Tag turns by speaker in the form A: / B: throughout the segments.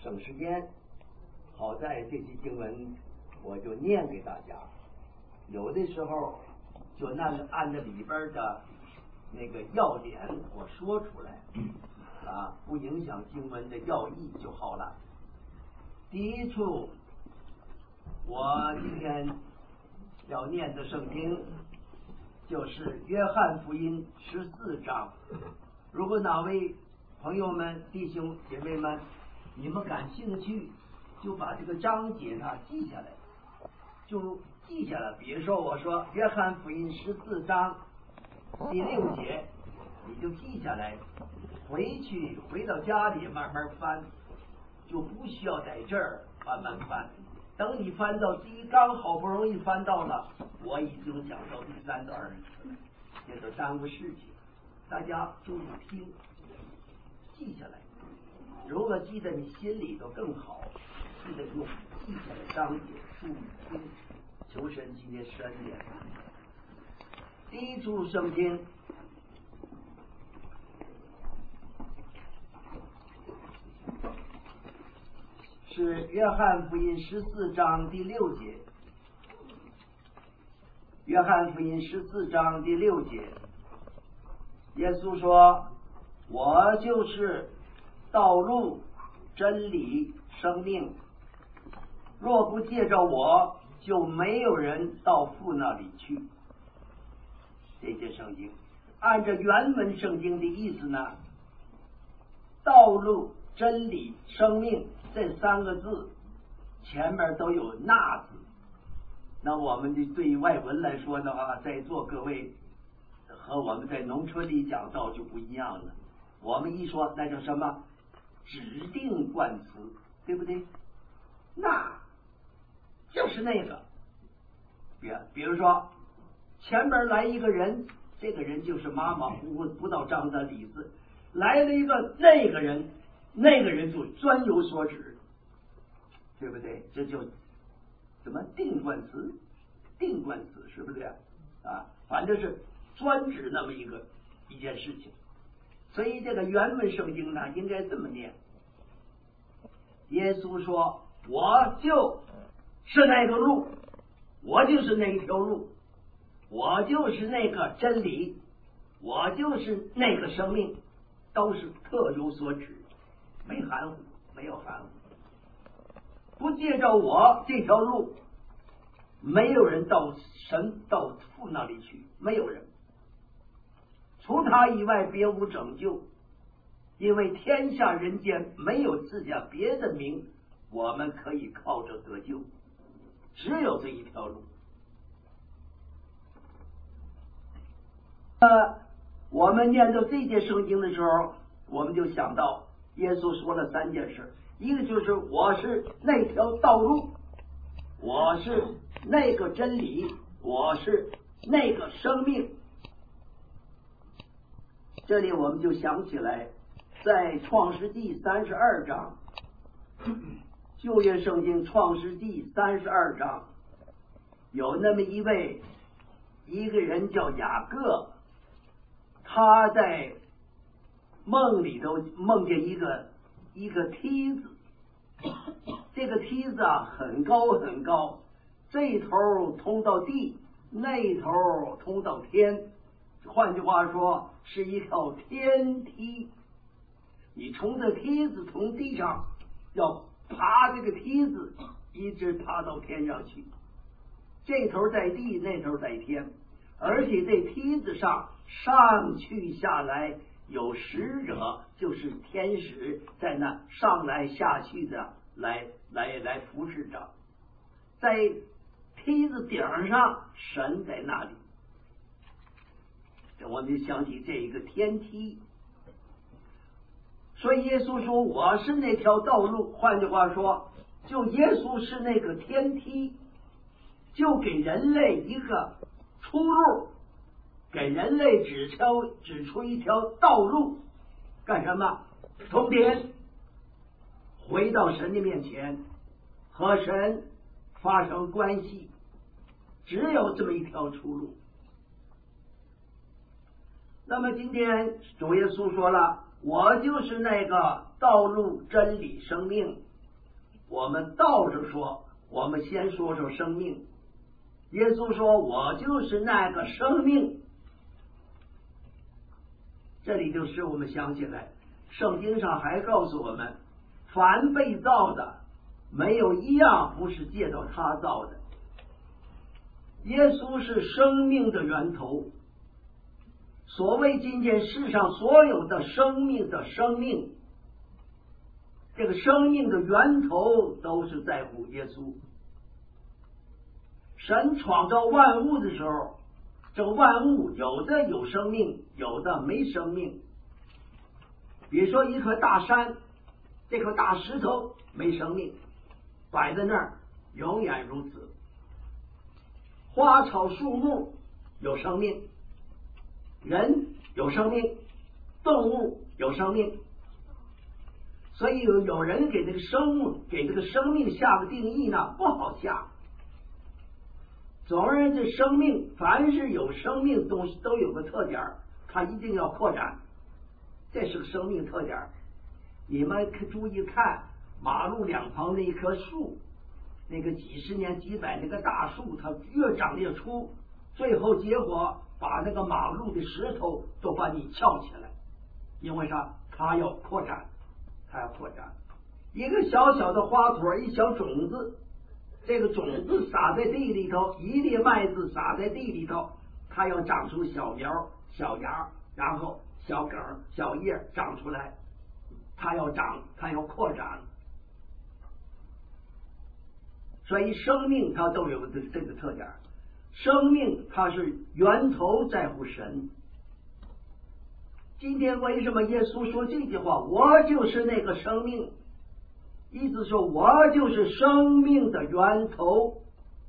A: 省时间，好在这期经文我就念给大家，有的时候就按照里边的那个要点我说出来不影响经文的要义就好了。第一处我今天要念的圣经就是约翰福音14章。如果哪位朋友们、弟兄姐妹们，你们感兴趣，就把这个章节呢记下来，比如说我说约翰福音14章第6节，你就记下来，回到家里慢慢翻，就不需要在这儿慢慢翻。等你翻到刚好不容易翻到了，我已经讲到第3到20节，这都耽误事情。大家注意听，记下来。如果记得你心里头更好，记得用记下来章节，注意听。求神今天深点。第一处圣经是约翰福音14章第6节。约翰福音14章第6节，耶稣说：“我就是道路、真理、生命，若不借着我，就没有人到父那里去。”这些圣经按照原文圣经的意思呢，道路、真理、生命这3个字前面都有那字。那我们对于外文来说的话，在座各位和我们在农村里讲道就不一样了。我们一说那叫什么指定冠词，对不对？那就是那个，比如说前面来一个人，这个人就是马马虎虎不到章的理字，来了一个那个人，那个人就专有所指，对不对？这就什么定冠词是不是反正是专指那么一件事情。所以这个原文圣经呢应该这么念，耶稣说：“我就是那个路，我就是那一条路，我就是那个真理，我就是那个生命，都是特有所指，没含糊，没有含糊。不借着我这条路，没有人到父那里去，没有人，除他以外别无拯救，因为天下人间没有赐下别的名，我们可以靠着得救，只有这一条路。”我们念到这节圣经的时候，我们就想到耶稣说了3件事，一个就是我是那条道路，我是那个真理，我是那个生命。这里我们就想起来，在创世纪32章，旧约圣经创世纪32章有那么一个人叫雅各，他在梦里头梦见一个梯子，这个梯子很高很高，这头通到地，那头通到天，换句话说是一条天梯。你从这梯子从地上要爬这个梯子，一直爬到天上去，这头在地，那头在天，而且这梯子上去下来有使者，就是天使在那上来下去的来服侍着，在梯子顶上神在那里，我们就想起这一个天梯。所以耶稣说我是那条道路，换句话说，就耶稣是那个天梯，就给人类一个出路，给人类指出一条道路，干什么？通天，回到神的面前，和神发生关系，只有这么一条出路。那么今天主耶稣说了，我就是那个道路、真理、生命， 我们倒着说，我们先说说生命。耶稣说我就是那个生命，这里就使我们想起来，圣经上还告诉我们，凡被造的没有一样不是借着他造的。耶稣是生命的源头，所谓今天世上所有的生命的生命，这个生命的源头都是在乎耶稣。神创造万物的时候，这个万物有的有生命，有的没生命。比如说一颗大山，这颗大石头没生命，摆在那儿永远如此。花草树木有生命，人有生命，动物有生命。所以有人给这个生命下个定义呢，不好下。总而言之，生命凡是有生命的东西都有个特点，它一定要扩展，这是个生命特点。你们注意看马路两旁那一棵树，那个几十年几百那个大树，它越长越粗，最后结果把那个马路的石头都把你翘起来。因为啥？它要扩展，它要扩展。一个小小的花朵，一小种子，这个种子撒在地里头，一粒麦子撒在地里头，它要长出小苗小芽，然后小梗小叶长出来，它要长，它要扩展。所以生命它都有这个特点，生命它是源头在乎神。今天为什么耶稣说这句话，我就是那个生命，意思说我就是生命的源头，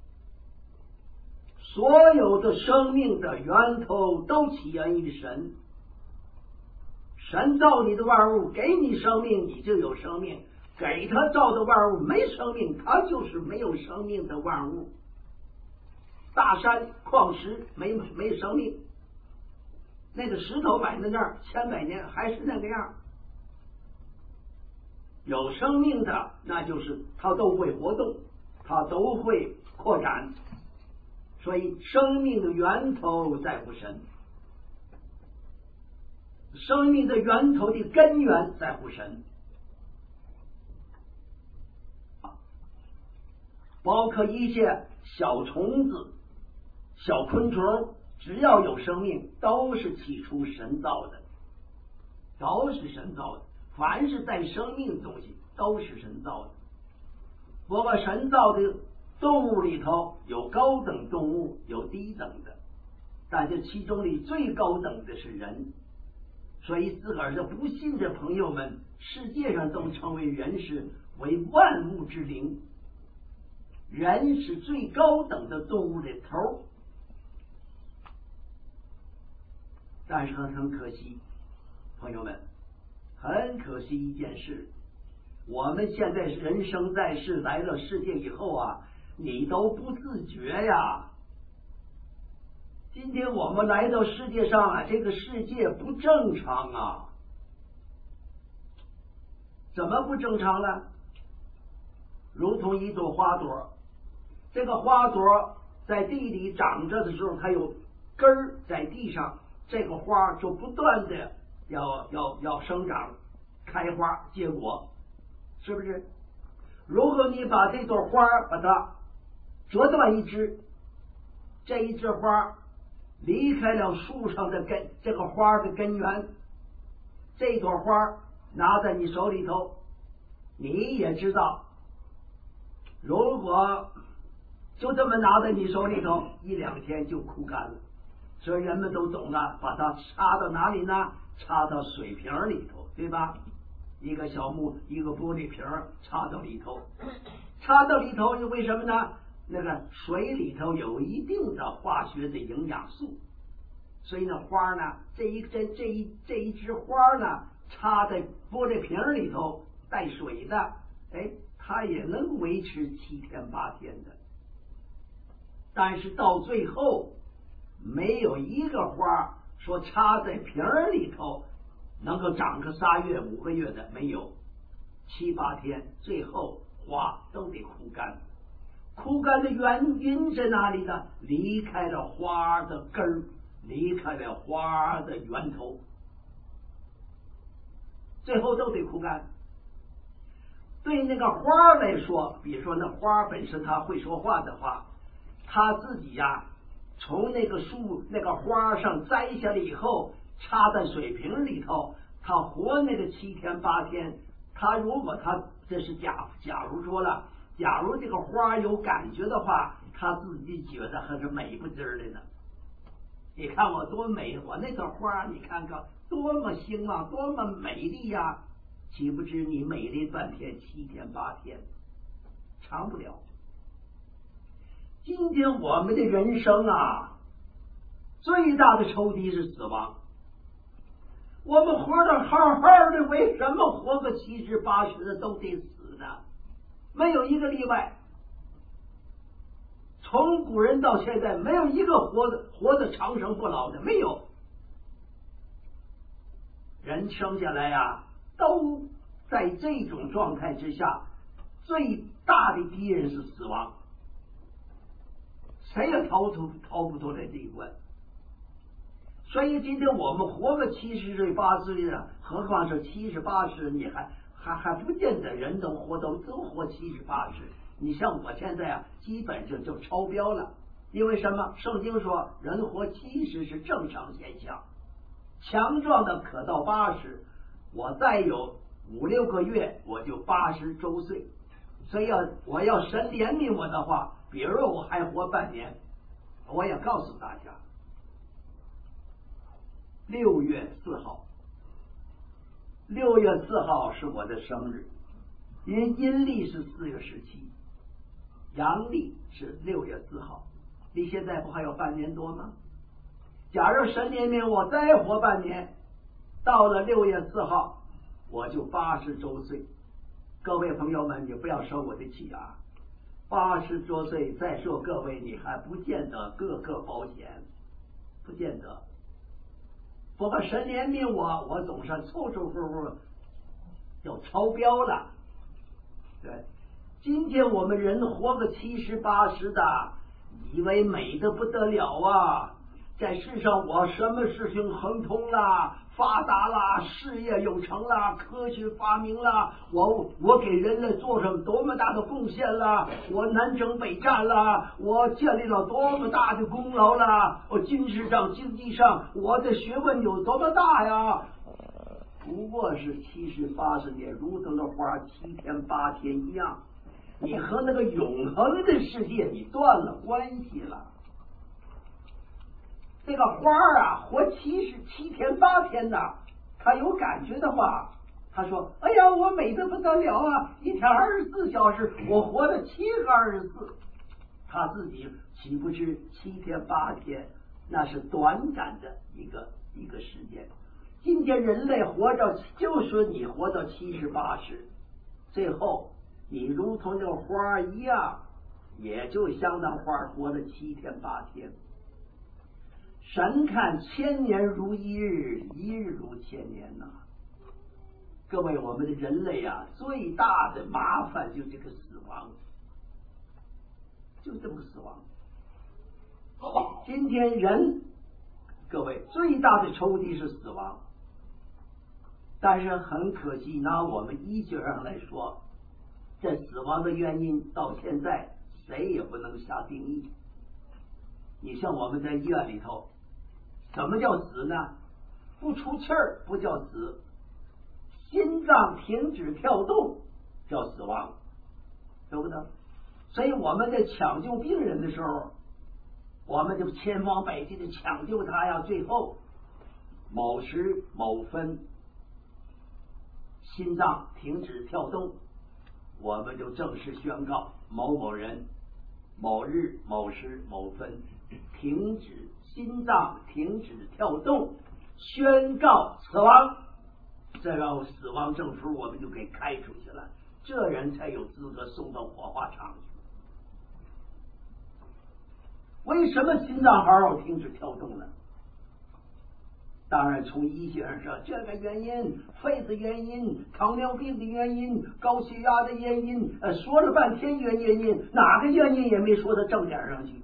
A: 所有的生命的源头都起源于神。神造你的万物，给你生命，你就有生命；给他造的万物没生命，他就是没有生命的万物。大山矿石没生命，那个石头摆在那儿千百年还是那个样。有生命的，那就是它都会活动，它都会扩展。所以生命的源头在乎神，生命的源头的根源在乎神，包括一些小虫子小昆虫，只要有生命都是起初神造的，都是神造的。凡是带生命的东西都是神造的。不过神造的动物里头有高等动物，有低等的，但这其中里最高等的是人。所以自个儿这不信的朋友们，世界上都称为人是为万物之灵，人是最高等的动物的头。但是很可惜，朋友们，很可惜一件事，我们现在人生在世，来到世界以后啊，你都不自觉呀。今天我们来到世界上啊，这个世界不正常啊。怎么不正常呢？如同一朵花朵，这个花朵在地里长着的时候，它有根儿在地上，这个花就不断的要生长开花结果，是不是？如果你把这朵花把它折断一枝，这一枝花离开了树上的根，这个花的根源，这朵花拿在你手里头，你也知道，如果就这么拿在你手里头，一两天就枯干了。所以人们都懂了，把它插到哪里呢？插到水瓶里头，对吧？一个小一个玻璃瓶插到里头，插到里头是为什么呢？那个水里头有一定的化学的营养素，所以呢花呢，这一枝花呢，插在玻璃瓶里头带水的，哎，它也能维持7天8天的。但是到最后，没有一个花说插在瓶里头能够长个3月5个月的，没有，7、8天，最后花都得枯干。枯干的原因在哪里呢？离开了花的根儿，离开了花的源头，最后都得枯干。对那个花来说，比如说那花本身它会说话的话，它自己呀，从那个树那个花上摘下来以后，插在水瓶里头，它活那个7天8天。它如果它这是假如说了，假如这个花有感觉的话，它自己觉得还是美不滋的呢。你看我多美，我那朵花你看看多么兴旺，多么美丽呀！岂不知你美丽半天7天8天，长不了。今天我们的人生啊，最大的仇敌是死亡。我们活得好好的，为什么活个70、80的都得死呢？没有一个例外。从古人到现在，没有一个活得长生不老的，没有。人生下来呀，都在这种状态之下，最大的敌人是死亡，谁也逃不出来这一关。所以今天我们活个70岁80岁的，何况是70、80，你还不见得人都活70、80。你像我现在啊，基本上就超标了。因为什么？圣经说人活70是正常现象，强壮的可到80，我再有5、6个月我就80周岁。所以我要神怜悯我的话，比如我还活半年，我也告诉大家，6月4号，6月4号是我的生日，阴历是4月17，阳历是6月4号，离现在不还有半年多吗？假如神怜悯我再活半年，到了6月4号，我就80周岁。各位朋友们，你不要生我的气啊！80多岁，再说各位，你还不见得个保险，不见得。不过神怜悯我总是凑凑合合就超标了。对，今天我们人活个70、80的，以为美得不得了啊！在世上我什么事情亨通啦，发达啦，事业有成啦，科学发明啦，我给人类做上多么大的贡献啦，我南征北战啦，我建立了多么大的功劳啦，我军事上经济上我的学问有多么大呀！不过是70、80年，如同那花7天8天一样，你和那个永恒的世界你断了关系了。这个花啊，活7天8天的，他有感觉的话，他说：“哎呀，我美得不得了啊！一天24小时，我活了7个24。”他自己岂不知7天8天那是短暂的一个时间。今天人类活着，就说你活到70、80，最后你如同这个花一样，也就像那花活了7天8天。神看1000年如一日，一日如1000年呐。各位，我们的人类啊，最大的麻烦就这个死亡，就这么死亡。今天人，各位最大的仇敌是死亡，但是很可惜，拿我们医学上来说，这死亡的原因到现在谁也不能下定义。你像我们在医院里头，什么叫死呢？不出气儿不叫死，心脏停止跳动叫死亡，对不对？所以我们在抢救病人的时候，我们就千方百计的抢救他呀，最后某时某分心脏停止跳动，我们就正式宣告某某人某日某时某分停止心脏停止跳动，宣告死亡。这个死亡证书我们就给开出去了，这人才有资格送到火化场去。为什么心脏好好停止跳动呢？ 当然，从医学上说，这个原因、肺的原因、糖尿病的原因、高血压的原因，说了半天原因，哪个原因也没说到正点上去。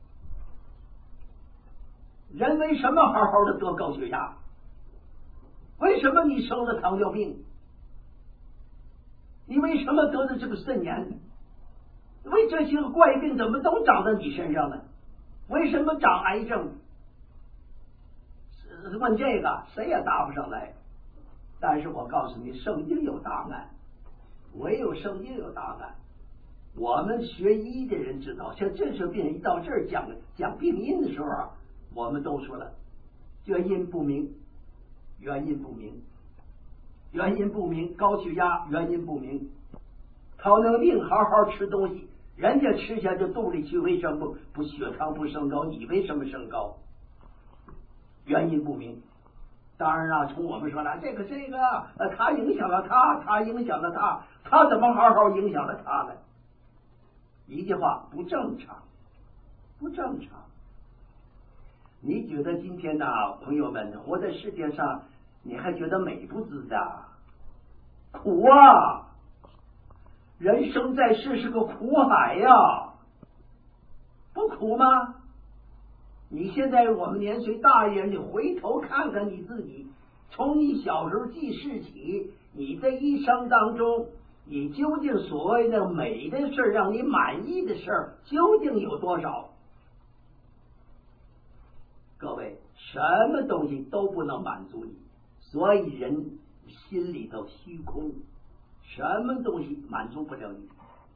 A: 人为什么好好的得高血压？为什么你生了糖尿病？你为什么得的这个肾炎？为这些个怪病怎么都长在你身上呢？为什么长癌症？问这个谁也答不上来。但是我告诉你，圣经有答案，唯有圣经有答案。我们学医的人知道，像这些病人一到这儿讲病因的时候啊，我们都说了，原因不明，原因不明，原因不明，高血压原因不明，糖尿病好好吃东西，人家吃下去肚里去，为什么不血糖不升高？你为什么升高？原因不明。当然了，从我们说了，这个他影响了他影响了他怎么好好影响了他呢？一句话，不正常，不正常。你觉得今天呢，朋友们活在世界上，你还觉得美不自在？苦啊！人生在世是个苦海呀，不苦吗？你现在我们年岁大一点，你回头看看你自己，从你小时候记事起，你的一生当中，你究竟所谓的美的事，让你满意的事，究竟有多少？各位，什么东西都不能满足你，所以人心里头虚空，什么东西满足不了你。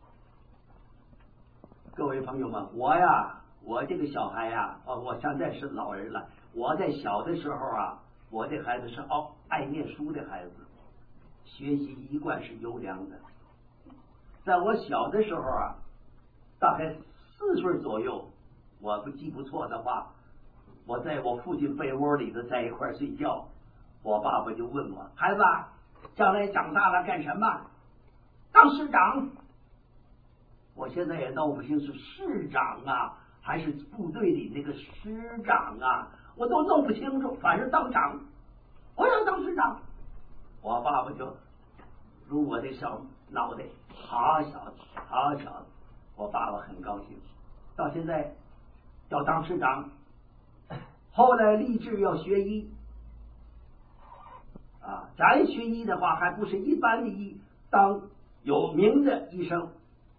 A: 各位朋友们，我这个小孩呀，我现在是老人了。我在小的时候啊，我这孩子是爱念书的孩子，学习一贯是优良的。在我小的时候啊，大概4岁左右，我不记不错的话，我在我父亲被窝里头在一块睡觉，我爸爸就问我，孩子，将来长大了干什么？当市长。我现在也闹不清是市长啊，还是部队里那个师长啊，我都弄不清楚。反正当长，我要当市长。我爸爸就如我的小脑袋，好小子，好小子。我爸爸很高兴，到现在要当市长。后来立志要学医啊，咱学医的话，还不是一般的医，当有名的医生。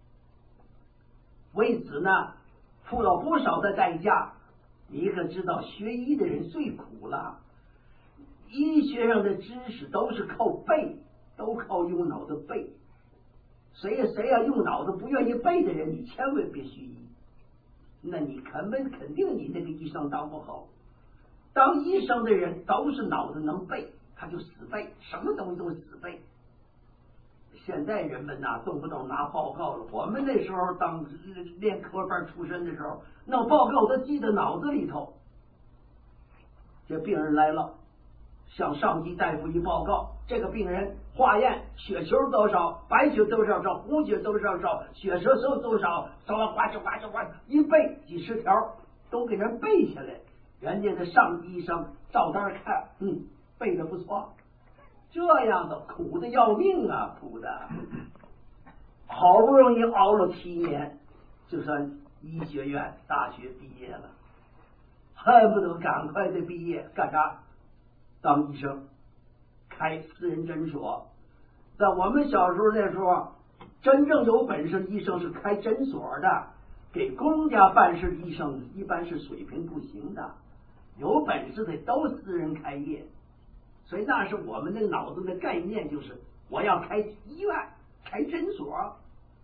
A: 为此呢，付了不少的代价。你可知道，学医的人最苦了。医学上的知识都是靠背，都靠用脑子背。谁要用脑子不愿意背的人，你千万别学医。那你肯定你那个医生当不好。当医生的人都是脑子能背，他就死背，什么东西都死背。现在人们呐，动不动拿报告了。我们那时候当练科班出身的时候，那报告都记在脑子里头。这病人来了，向上级大夫一报告，这个病人化验血球多少，白血多少，红血多少，血色素多少，哗一背几十条都给人背下来。人家的上级医生照单看，背得不错。这样的苦的要命啊，苦的，好不容易熬了7年，就算医学院大学毕业了，恨不得赶快的毕业，干啥？当医生，开私人诊所。在我们小时候那时候，真正有本事的医生是开诊所的，给公家办事的医生一般是水平不行的，有本事的都私人开业。所以那是我们那个脑子的概念，就是我要开医院、开诊所，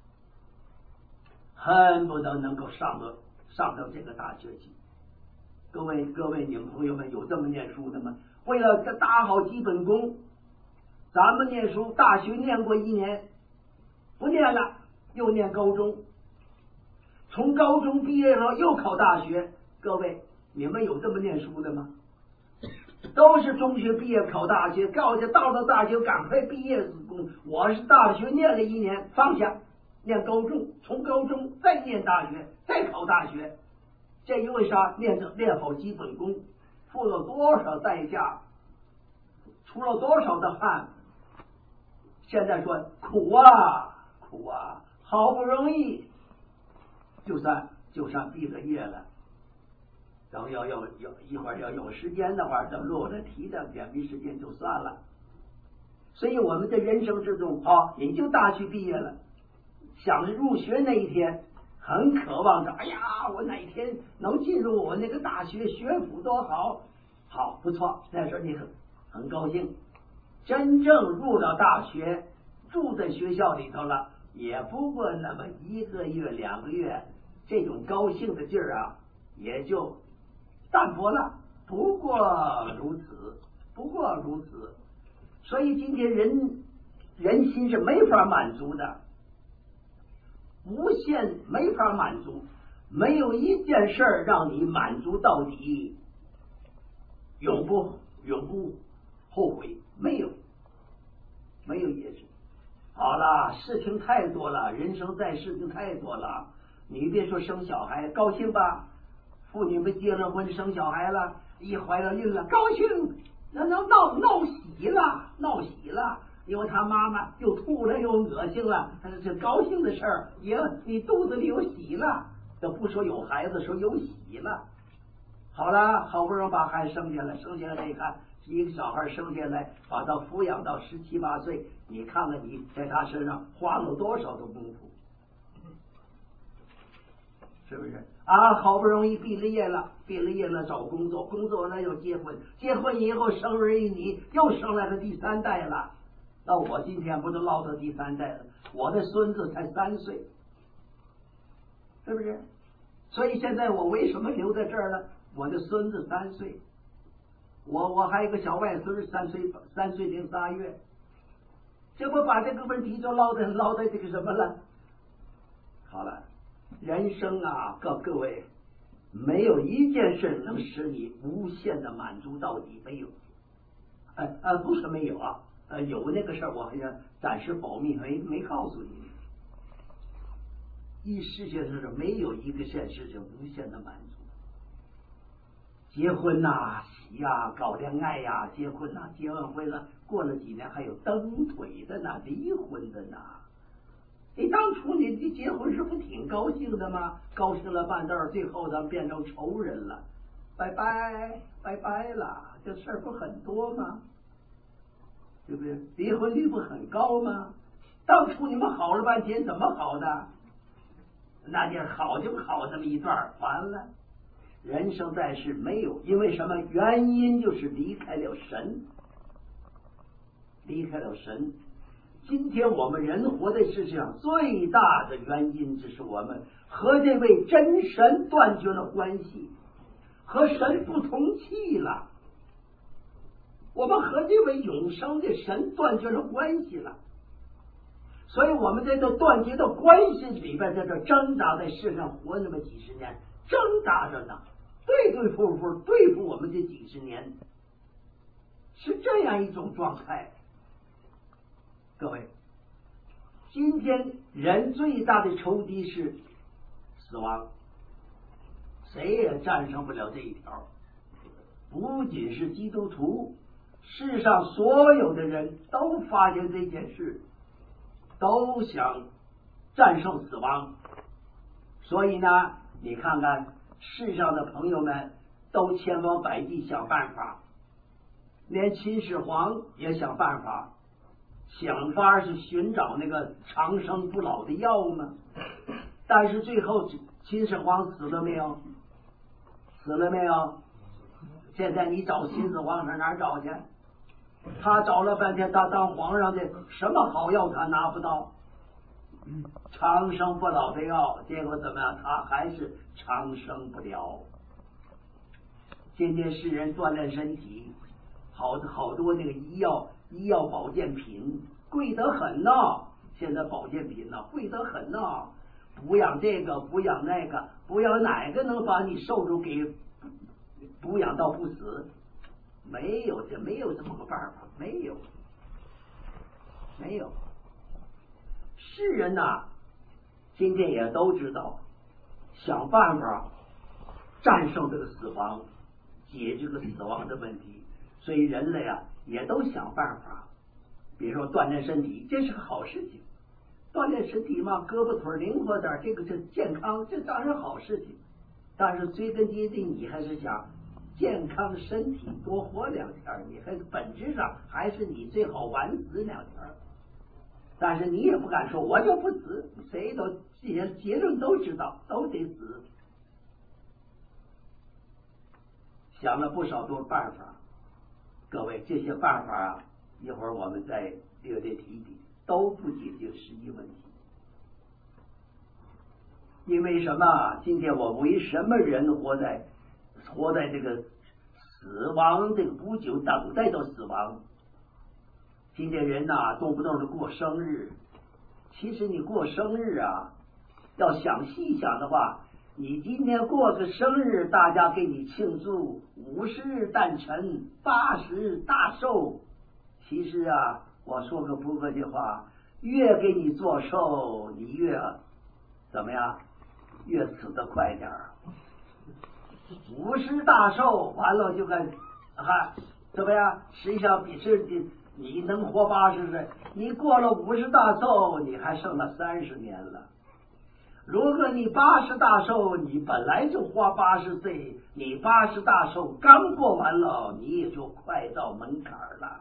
A: 恨不得能够上到这个大学去。各位，你们朋友们有这么念书的吗？为了打好基本功，咱们念书，大学念过1年，不念了，又念高中，从高中毕业了又考大学。各位，你们有这么念书的吗？都是中学毕业考大学，告诉到了大学赶快毕业。我是大学念了1年，放下，念高中，从高中再念大学，再考大学。这因为啥？练好基本功。 付了多少代价，出了多少的汗，现在说苦啊苦啊，好不容易就算毕了业了，然后要一会儿要有时间的话，等落了题的点没时间就算了。所以我们在人生之中，你就大学毕业了，想着入学那一天，很渴望着，哎呀，我哪一天能进入我那个大学，学府多好，好不错，那时候你很高兴。真正入了大学，住在学校里头了，也不过那么1个月2个月，这种高兴的劲儿啊，也就淡薄了。不过如此。所以今天人心是没法满足的，无限没法满足，没有一件事儿让你满足到底，永不后悔，没有也是。好了，事情太多了，人生在事情太多了。你别说生小孩，高兴吧？妇女们结了婚生小孩了，一怀了孕了，高兴，那闹喜了，因为他妈妈又吐了又恶心了，这高兴的事儿，也你肚子里有喜了，都不说有孩子，说有喜了。好了，好不容易把孩子生下来，你看一个小孩生下来，把他抚养到17、18岁，你看看你在他身上花了多少的功夫，是不是啊？好不容易毕了业了找工作了又结婚以后生儿育女，又生来了第3代了。那我今天不是落到第3代了，我的孙子才3岁，是不是？所以现在我为什么留在这儿了？我的孙子3岁，我还有一个小外孙3岁零8月，结果把这个问题就落在这个什么了？好了，人生啊，各位，没有一件事能使你无限的满足到底，没有。不是没有啊，有那个事儿，我好像暂时保密，没告诉你。世界上是没有一个现实是无限的满足。结婚呐，喜呀，搞恋爱呀，结婚呐，结完婚了，过了几年还有蹬腿的呢，离婚的呢。你当初你结婚时不挺高兴的吗？高兴了半道，最后咱们变成仇人了，拜拜了，这事儿不很多吗？对不对？离婚率不很高吗？当初你们好了半天，怎么好的？那就好这么一段，完了。人生在世没有，因为什么原因？就是离开了神。今天我们人活在世界上最大的原因，就是我们和这位真神断绝了关系，和神不同气了。我们和这位永生的神断绝了关系了，所以我们在这断绝的关系里边，在这挣扎，在世上活那么几十年，挣扎着呢，对付我们这几十年，是这样一种状态。各位，今天人最大的仇敌是死亡，谁也战胜不了这一条。不仅是基督徒，世上所有的人都发现这件事，都想战胜死亡。所以呢，你看看世上的朋友们都千方百计想办法，连秦始皇也想办法，想法是寻找那个长生不老的药嘛。但是最后秦始皇死了没有？现在你找秦始皇上哪儿找去？他找了半天，他当皇上的什么好药他拿不到，长生不老的药，结果怎么样？他还是长生不了。今天世人锻炼身体，好多那个医药保健品贵得很呢。现在保健品呢贵得很呢，补养这个，补养那个，补养哪个能把你寿数给补养到不死？没有这么个办法，没有。世人呐，今天也都知道想办法战胜这个死亡， 解这个死亡的问题。所以人类啊也都想办法，比如说锻炼身体，这是个好事情。锻炼身体嘛，胳膊腿灵活点，这个是健康，这当然好事情。但是追根结底，你还是想健康身体多活2天，你还本质上还是你最好晚死2天。但是你也不敢说我就不死，谁都这些结论都知道，都得死。想了不少多办法，各位这些办法啊，一会儿我们再略提提，都不解决实际问题。因为什么？今天我为什么人活在这个死亡这个不久，等待到死亡？今天人呐，动不动的过生日。其实你过生日啊，要想细想的话，你今天过个生日，大家给你庆祝50诞辰，80大寿。其实啊，我说个不客气话，越给你做寿，你越怎么样？越死得快点儿。50大寿完了就该怎么样？实际上比是你能活80岁，你过了50大寿，你还剩了30年了。如果你80大寿，你本来就活80岁，你80大寿刚过完了，你也就快到门槛了。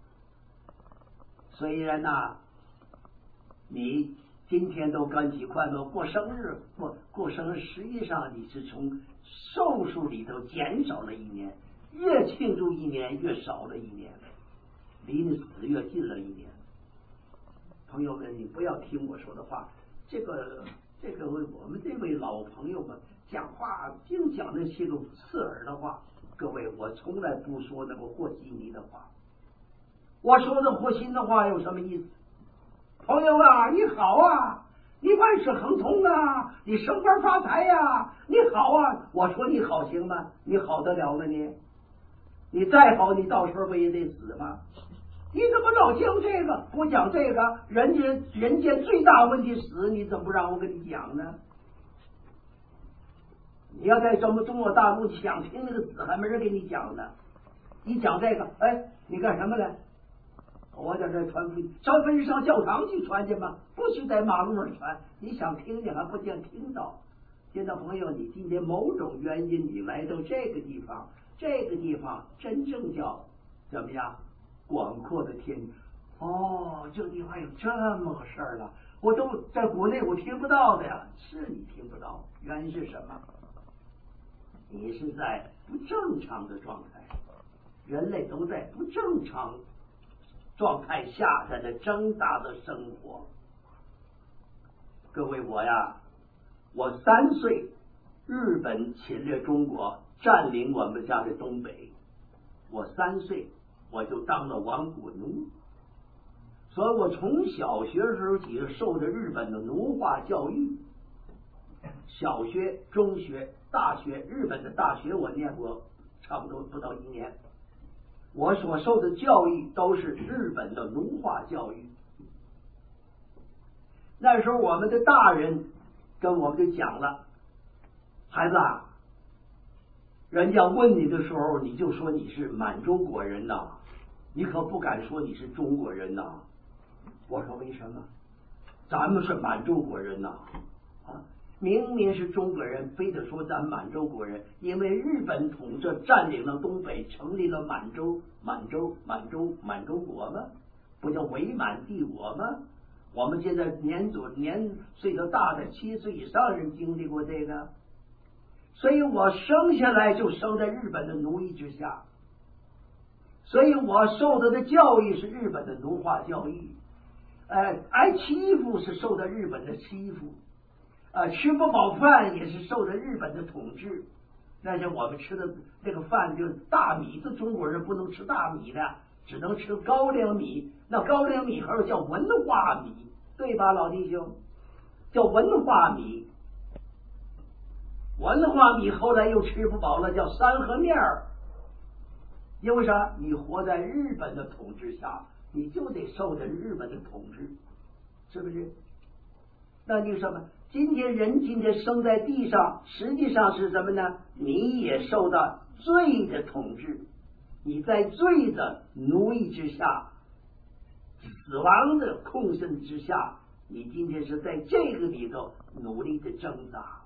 A: 虽然呐，你今天都跟几快乐过生日，过生日，实际上你是从寿数里头减少了1年，越庆祝1年越少了1年，离你死越近了1年。朋友们，你不要听我说的话，这个我们这位老朋友们讲话净讲那些个刺耳的话。各位，我从来不说那个和稀泥的话，我说的和稀的话有什么意思？朋友啊，你好啊，你万事亨通啊，你升官发财呀，你好啊。我说你好行吗？你好得了吗你？你再好，你到时候不也得死吗？你怎么老讲这个不讲这个？人间最大问题死，你怎么不让我跟你讲呢？你要在中国大陆想听那个死，还没人给你讲呢。你讲这个，哎，你干什么来？我在这传福音，上分上教堂去传去吗？不许在马路上传。你想听见还不见听到。现在朋友，你今天某种原因你来到这个地方，这个地方真正叫怎么样？广阔的天。哦，这地方有这么个事儿了，我都在国内我听不到的呀。是你听不到，原因是什么？你是在不正常的状态，人类都在不正常状态下在那挣扎的生活。各位，我3岁，日本侵略中国，占领我们家的东北。我3岁我就当了亡国奴，所以我从小学时候起受着日本的奴化教育。小学、中学、大学，日本的大学我念过差不多不到1年。我所受的教育都是日本的奴化教育。那时候我们的大人跟我们就讲了，孩子啊，人家问你的时候，你就说你是满洲国人呐，你可不敢说你是中国人呐。我说为什么？咱们是满洲国人呐，明明是中国人，非得说咱满洲国人，因为日本统治占领了东北，成立了满洲国吗？不叫伪满帝国吗？我们现在年岁数大的7岁以上人经历过这个，所以我生下来就生在日本的奴役之下，所以我受到的教育是日本的奴化教育，挨欺负是受到日本的欺负，吃不饱饭也是受到日本的统治。那是我们吃的这个饭就是大米，的中国人不能吃大米的，只能吃高粱米。那高粱米还有叫文化米，对吧，老弟兄？叫文化米。文化米后来又吃不饱了，叫三合面儿。因为啥？你活在日本的统治下，你就得受着日本的统治，是不是？那你什么？今天生在地上，实际上是什么呢？你也受到罪的统治，你在罪的奴役之下，死亡的控身之下，你今天是在这个里头努力的挣扎。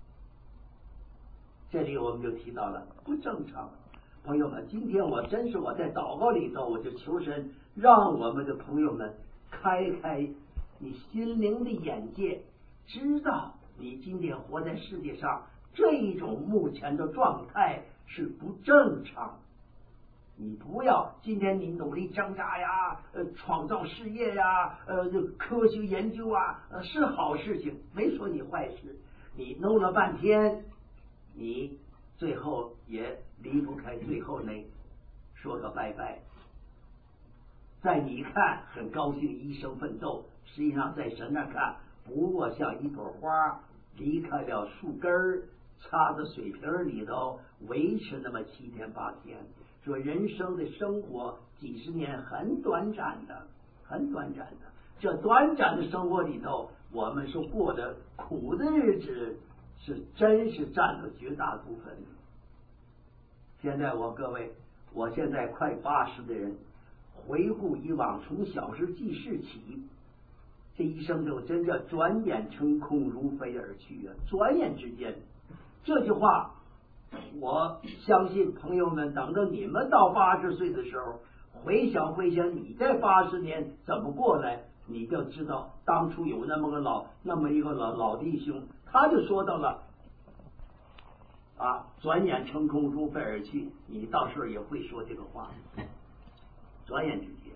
A: 这里我们就提到了不正常。朋友们，今天我真是我在祷告里头，我就求神让我们的朋友们开开你心灵的眼界，知道你今天活在世界上这一种目前的状态是不正常。你不要今天你努力挣扎呀，创造事业呀，科学研究啊，是好事情，没说你坏事。你弄了半天，你最后也离不开最后那说个拜拜。在你看很高兴一生奋斗，实际上在神那看不过像一朵花离开了树根儿，插在水瓶里头维持那么7天8天。说人生的生活几十年很短暂的，很短暂的。这短暂的生活里头，我们是过的苦的日子，是真是占了绝大部分的。现在各位，我现在快80的人，回顾以往，从小时记事起，这一生就真叫转眼成空，如飞而去啊！转眼之间，这句话，我相信朋友们，等到你们到80岁的时候，回想你在80年怎么过来，你就知道当初有那么一个老弟兄，他就说到了转眼成空，如飞而去。你到时候也会说这个话，转眼之间。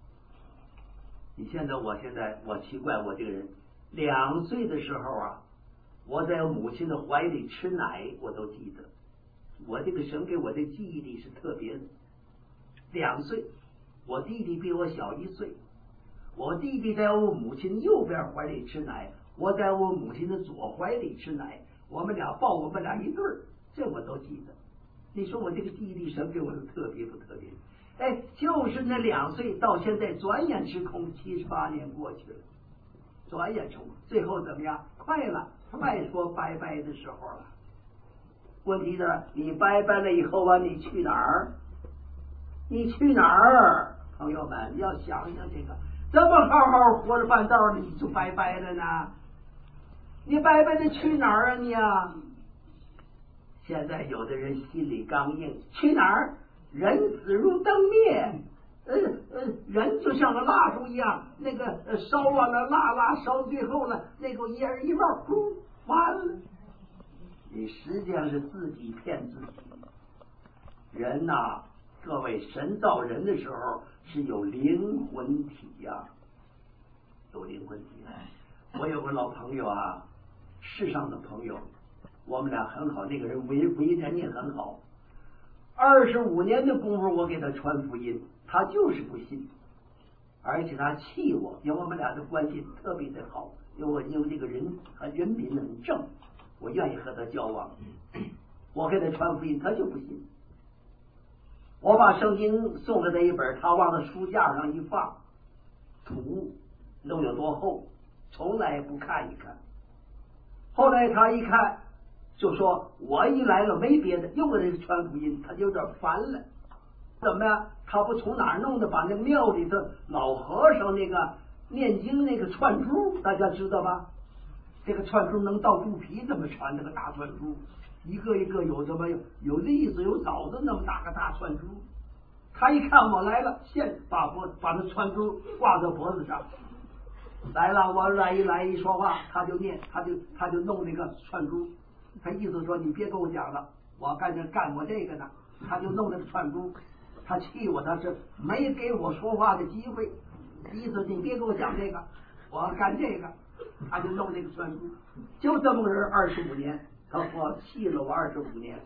A: 我奇怪，我这个人2岁的时候我在我母亲的怀里吃奶，我都记得。我这个神给我的记忆力是特别的。2岁，我弟弟比我小1岁，我弟弟在我母亲右边怀里吃奶，我在我母亲的左怀里吃奶，我们俩一对儿，这我都记得。你说我这个记忆力神给我的特别不特别？就是那2岁到现在转眼之空，78年过去了，转眼成空，最后怎么样？快说拜拜的时候了。问题是，你拜拜了以后你去哪儿？你去哪儿？朋友们要想想这个，这么好好活着半道的，你就拜拜了呢？你拜拜的去哪儿啊你啊？现在有的人心里刚硬，去哪儿？人死如灯灭，人就像个蜡烛一样，那个烧了蜡烧最后了，那个烟一冒，完了。你实际上是自己骗自己。人各位，神造人的时候是有灵魂体有灵魂体。我有个老朋友世上的朋友，我们俩很好，那个人为人也很好。25年的功夫，我给他传福音，他就是不信，而且他气我，因为我们俩的关系特别的好，因为这个人人品很正，我愿意和他交往。我给他传福音，他就不信。我把圣经送给他一本，他往他书架上一放，土能有多厚，从来不看一看。后来他一看，就说我一来了没别的，又给他传福音，他就有点烦了。怎么呀？他不从哪儿弄的，把那庙里的老和尚那个念经那个串珠，大家知道吧？这个串珠能到肚皮这么传，那个大串珠，一个一个有什么有栗子有枣子那么大个大串珠。他一看我来了，现把那串珠挂在脖子上。来了，我来一说话，他就念，他就弄那个串珠。他意思说你别跟我讲了，我干过这个呢。他就弄那个串珠，他气我，他是没给我说话的机会。意思你别跟我讲这个，我要干这个。他就弄那个串珠，就这么个人25年，他气了我25年，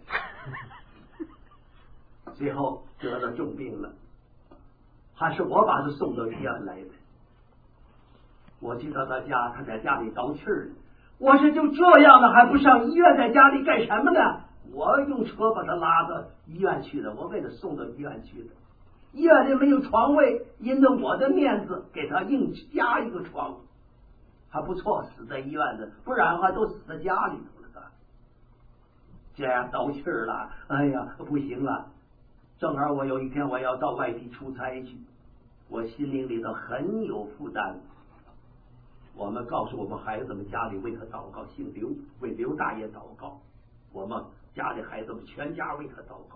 A: 最后得了重病了，还是我把他送到医院来的。我去到他家，他在家里倒气儿。我说就这样了，还不上医院，在家里干什么呢？我用车把他拉到医院去了，我给他送到医院去的。医院里没有床位，因着我的面子，给他硬加一个床，还不错，死在医院的，不然的话都死在家里头了的。 这样倒气儿了，哎呀，不行了。正好我有一天我要到外地出差去，我心灵里头很有负担。我们告诉我们孩子们家里为他祷告，姓刘，为刘大爷祷告。我们家里孩子们全家为他祷告。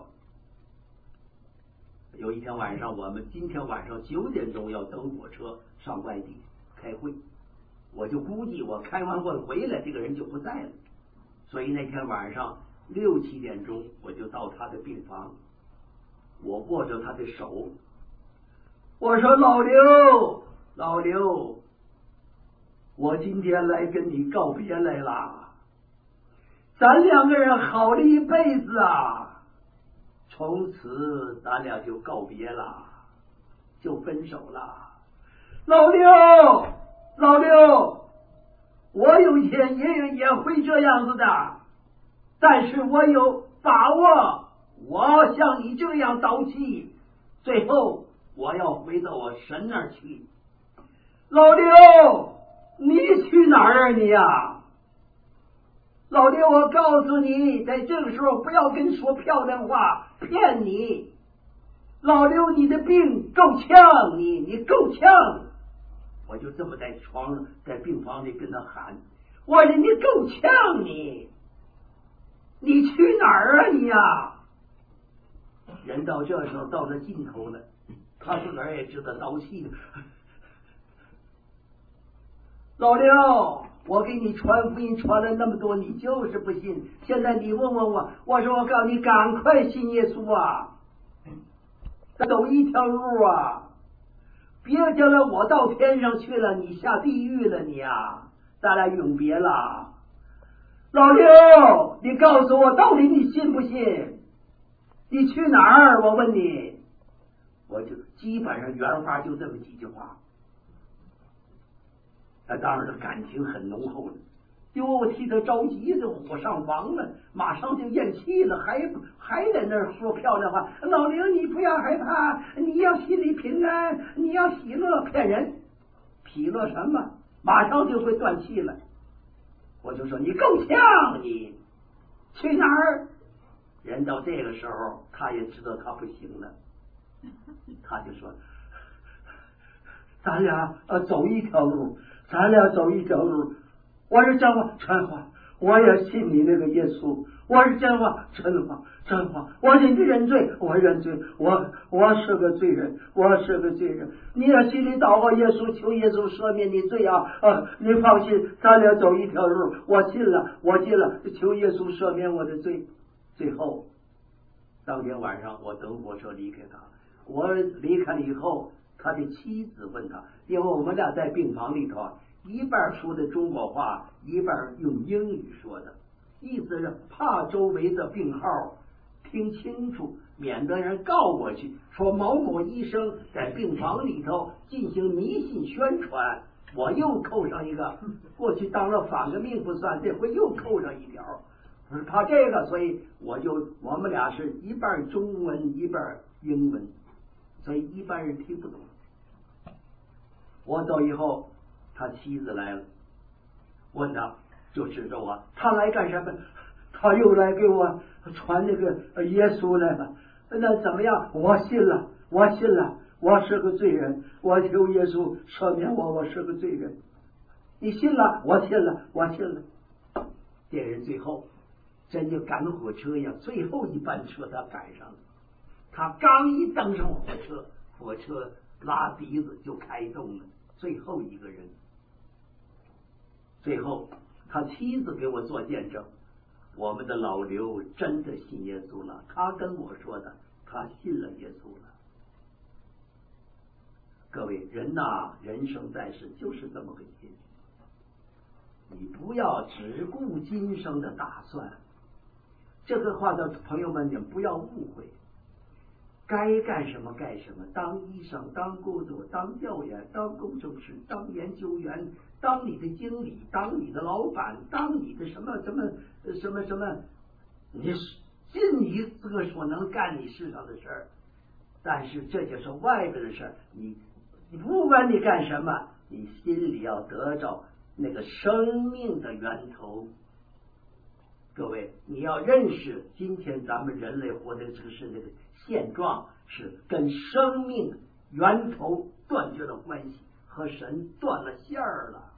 A: 有一天晚上，我们今天晚上9点钟要等火车上外地开会，我就估计我开完会回来，这个人就不在了。所以那天晚上6、7点钟，我就到他的病房，我握着他的手，我说老刘，老刘，我今天来跟你告别来了，咱2个人好了一辈子啊，从此咱俩就告别了，就分手了。老刘，老刘，我有一天也会这样子的，但是我有把握，我像你这样早起，最后我要回到我神那儿去。老刘，你去哪儿啊你呀？老刘，我告诉你，在这个时候不要跟说漂亮话骗你。老刘，你的病够呛，你够呛。我就这么在床上，在病房里跟他喊，我说你够呛你去哪儿啊你呀？人到这时候到了尽头了，他自个儿也知道倒气了。老刘，我给你传福音传了那么多，你就是不信。现在你问问我，我说我告诉你，赶快信耶稣啊，走一条路啊，别将来我到天上去了，你下地狱了你啊，咱俩永别了。老刘，你告诉我，到底你信不信？你去哪儿？我问你，我就基本上原话就这么几句话。那当然感情很浓厚了，因为我替他着急，就火上房了，马上就咽气了，还在那儿说漂亮话。老刘，你不要害怕，你要心里平安，你要喜乐，骗人，喜乐什么？马上就会断气了。我就说你够呛，你去哪儿？人到这个时候，他也知道他不行了，他就说：“咱俩走一条路，咱俩走一条路。”我说真话，真话，我也信你那个耶稣。我说真话，真话，真话。我说你认罪，我认罪，我是个罪人，我是个罪人。你要心里祷告耶稣，求耶稣赦免你罪啊！你放心，咱俩走一条路，我信了，我信了，求耶稣赦免我的罪。最后，当天晚上我等火车离开他，我离开了以后，他的妻子问他，因为我们俩在病房里头，一半说的中国话，一半用英语说的，意思是怕周围的病号听清楚，免得人告过去，说某某医生在病房里头进行迷信宣传。我又扣上一个，过去当了反革命不算，这回又扣上一条。怕这个，所以我们俩是一半中文一半英文，所以一般人听不懂。我走以后，他妻子来了，问他就指着我，他来干什么？他又来给我传那个耶稣来了。那怎么样？我信了，我信了，我是个罪人，我求耶稣赦免我，我是个罪人。你信了？我信了，我信了。这人最后真就赶火车呀，最后一班车他赶上了。他刚一登上火车，火车拉鼻子就开动了，最后一个人。最后他妻子给我做见证，我们的老刘真的信耶稣了，他跟我说的，他信了耶稣了。各位人呐，人生在世就是这么个心，你不要只顾今生的打算。这个话的朋友们，你们不要误会，该干什么干什么，当医生，当雇主，当教员，当工程师，当研究员，当你的经理，当你的老板，当你的什么，你尽你这个所能干你世上的事儿。但是这就是外边的事儿，你不管你干什么，你心里要得着那个生命的源头。 各位，你要认识今天咱们人类活的这个是这个现状，是跟生命源头断绝了关系，和神断了线儿了。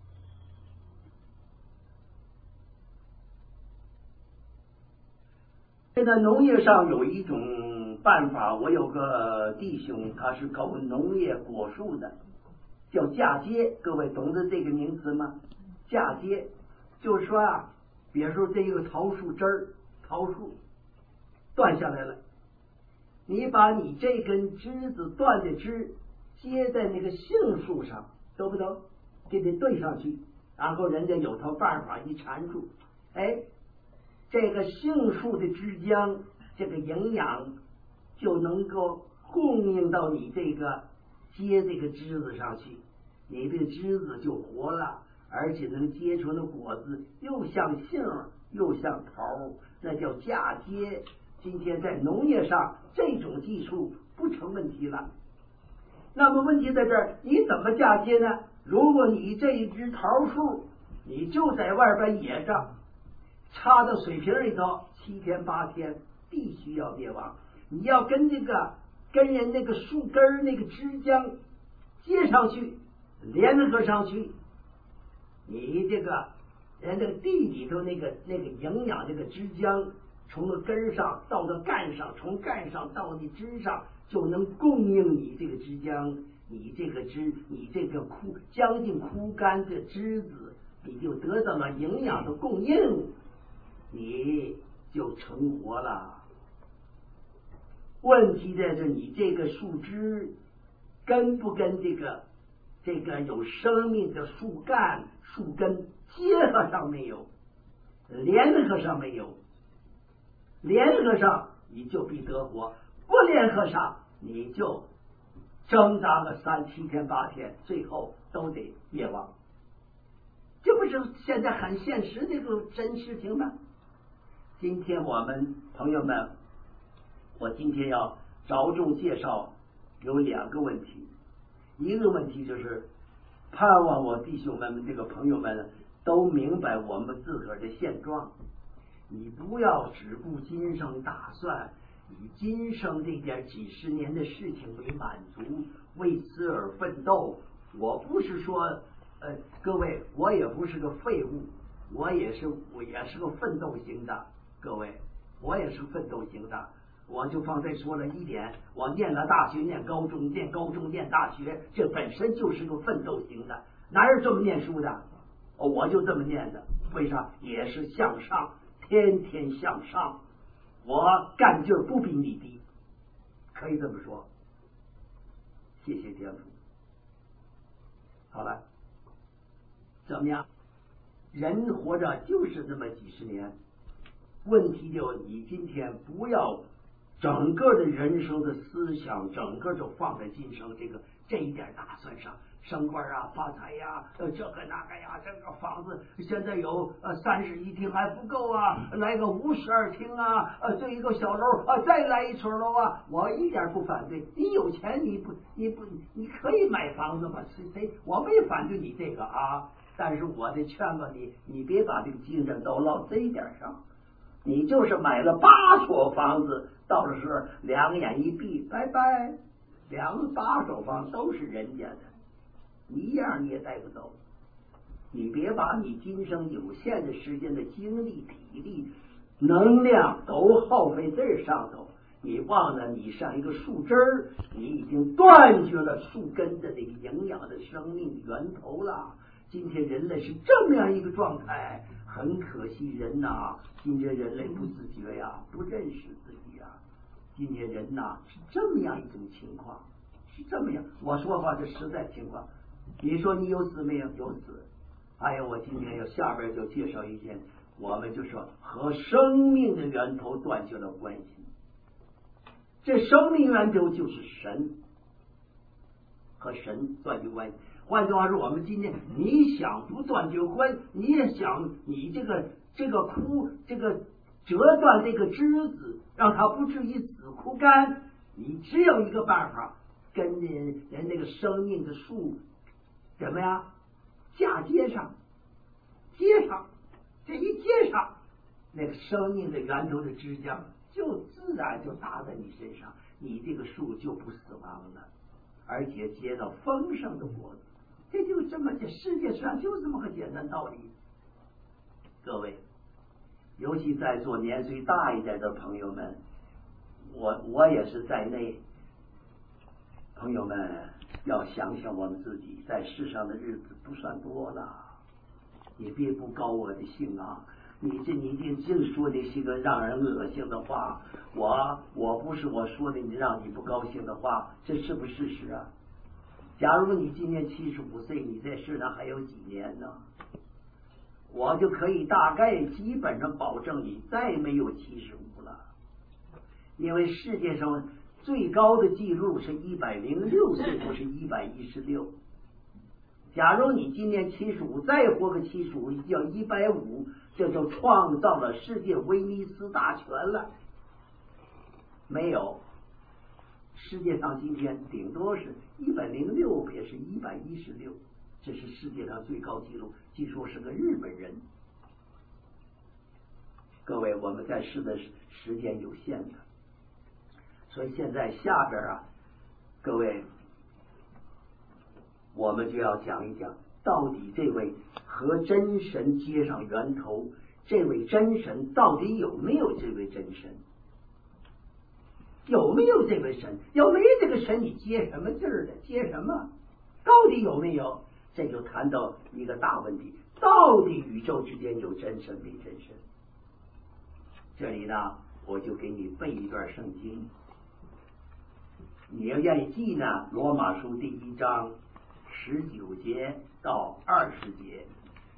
A: 现在农业上有一种办法，我有个弟兄，他是搞农业果树的，叫嫁接。各位懂得这个名词吗？嫁接就是说啊，比如说这个桃树枝儿，桃树断下来了，你把你这根枝子断的枝接在那个杏树上，懂不懂？给它对上去，然后人家有套办法一缠住，哎，这个杏树的枝浆，这个营养就能够供应到你这个接这个枝子上去，你这个枝子就活了，而且能结出的果子又像杏又像桃，那叫嫁接。今天在农业上这种技术不成问题了。那么问题在这儿，你怎么嫁接呢？如果你这一枝桃树，你就在外边野着，插到水瓶里头7天8天，必须要灭亡。你要跟人那个树根那个枝浆接上去，联合上去，你这个人这个地里头那个营养这个枝浆，从了根上到了干上，从干上到你枝上，就能供应你这个枝浆，你这个将近枯干的枝子，你就得到了营养的供应，你就成活了。问题在这，你这个树枝跟不跟这个有生命的树干树根结合上没有？联合上没有？联合上你就必得活，不联合上你就挣扎了7天8天，最后都得灭亡。这不是现在很现实的个真事情吗？今天我们朋友们，我今天要着重介绍有2个问题。一个问题就是盼望我弟兄们这个朋友们都明白我们自个儿的现状，你不要只顾今生打算，以今生这点几十年的事情为满足，为此而奋斗。我不是说各位，我也不是个废物，我也是个奋斗型的，各位，我也是奋斗型的。我就方才说了一点，我念了大学，念高中，念大学，这本身就是个奋斗型的，哪有这么念书的？我就这么念的。为啥？也是向上，天天向上，我干劲不比你低，可以这么说。谢谢天父。好了，怎么样？人活着就是那么几十年，问题就你今天不要整个的人生的思想，整个就放在今生这一点打算上，升官啊，发财呀，这个那个呀，这个房子现在有31厅还不够啊，来个52厅啊，这一个小楼啊，再来一层楼啊，我一点不反对。你有钱，你可以买房子嘛？我没反对你这个啊，但是我得劝告你，你别把这个精神都落这一点上。你就是买了8所房子，到了时候2眼一闭，拜拜，8所房都是人家的，一样你也带不走。你别把你今生有限的时间的精力、体力、能量都耗费这上头，你忘了你像一个树枝儿，你已经断绝了树根的那个营养的生命源头了。今天人类是这么样一个状态，很可惜人呐，今天人类不自觉呀，不认识自己呀。今天人呐是这么样一种情况，是这么样。我说话是实在情况。你说你有死没有？有死。哎呀，我今天下边就介绍一件，我们就说和生命的源头断绝了关系。这生命源头就是神，和神断绝关系。换句话说，我们今天你想不断绝关，你也想你这个折断这个枝子，让它不至于死枯干，你只有一个办法，跟人那个生命的树怎么样嫁接上，这一接上， 那个生命的源头的枝浆就自然就打在你身上，你这个树就不死亡了，而且结到丰盛的果子。这就这么，这世界上就这么个简单道理。各位，尤其在座年岁大一点的朋友们，我也是在内，朋友们要想想我们自己在世上的日子不算多了，你别不高我的兴啊！你净说那些个让人恶心的话，我不是我说的你让你不高兴的话，这是不是事实啊？假如你今年75岁，你在世上还有几年呢？我就可以大概基本上保证你再没有75了，因为世界上最高的记录是106岁，不是116。假如你今年75，再活个75，叫150，这就创造了世界威尼斯大全了。没有，世界上今天顶多是106，也是116，这是世界上最高纪录，据说是个日本人。各位，我们在世的时间有限的，所以现在下边啊，各位，我们就要讲一讲，到底这位和真神接上源头，这位真神到底有没有这位真神？有没有这位神？要没这个神，你接什么劲儿的？接什么？到底有没有？这就谈到一个大问题：到底宇宙之间有真神没真神？这里呢，我就给你背一段圣经。你要愿意记呢，罗马书第1章19节到20节。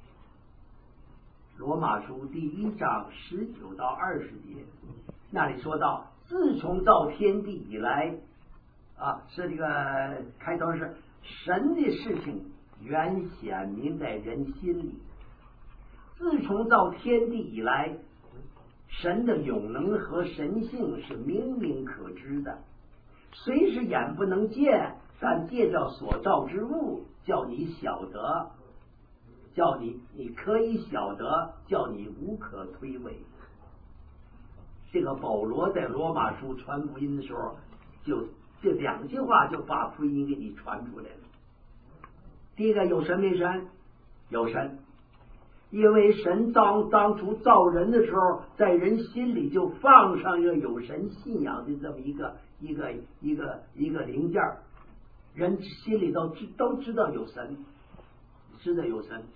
A: 罗马书第1章19到20节，那里说到，自从造天地以来啊，是这个开头是神的事情原显明在人心里。自从造天地以来，神的永能和神性是明明可知的，虽是眼不能见，但借着所造之物，叫你晓得，叫你可以晓得，叫你无可推诿。这个保罗在罗马书传福音的时候，就这2句话就把福音给你传出来了。第一个，有神没神？有神，因为神当初造人的时候，在人心里就放上一个有神信仰的这么一个零件，人心里都知道有神，知道有神。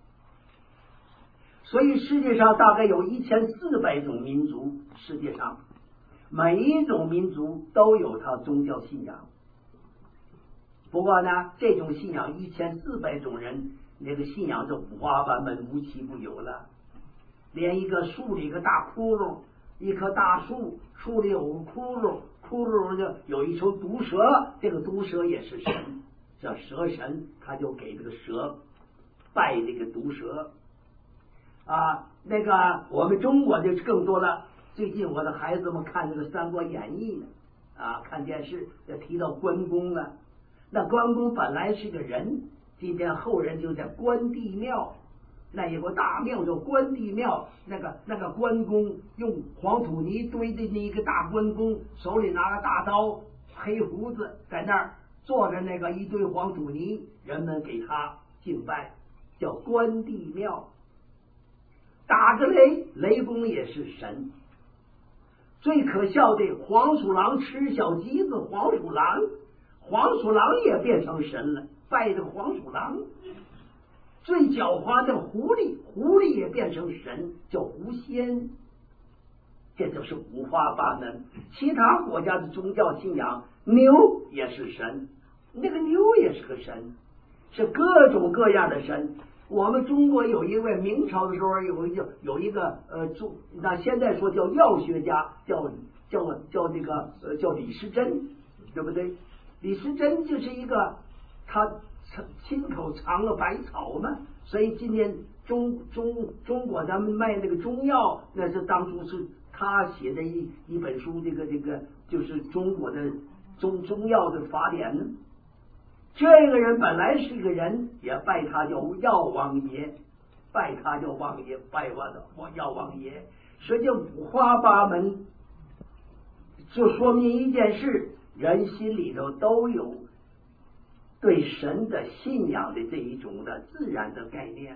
A: 所以世界上大概有1400种民族，世界上每一种民族都有他宗教信仰。不过呢，这种信仰1400种人，那个信仰就五花八门，无奇不有了。连一个树里一个大窟窿，一棵大树，树里有个窟窿，窟窿就有一头毒蛇，这个毒蛇也是神，叫蛇神，他就给这个蛇拜这个毒蛇。啊，那个我们中国就更多了。最近我的孩子们看这个《三国演义》呢，啊，看电视就提到关公了。那关公本来是个人，今天后人就在关帝庙，那有个大庙叫关帝庙，那个关公用黄土泥堆的那一个大关公，手里拿个大刀，黑胡子，在那儿坐着那个一堆黄土泥，人们给他敬拜，叫关帝庙。打个雷，雷公也是神。最可笑的，黄鼠狼吃小鸡子，黄鼠狼也变成神了，拜的黄鼠狼。最狡猾的狐狸也变成神，叫狐仙。这就是五花八门。其他国家的宗教信仰，牛也是神，那个牛也是个神，是各种各样的神。我们中国有一位明朝的时候有一个那现在说叫药学家，叫李时珍，对不对？李时珍就是一个他亲口尝了百草嘛，所以今天中国咱们卖那个中药，那是当初是他写的一本书，这个就是中国的中药的法典呢。这个人本来是一个人，也拜他叫药王爷。 拜他叫王爷，拜我要王爷，实际五花八门，就说明一件事，人心里头都有对神的信仰的这一种的自然的概念。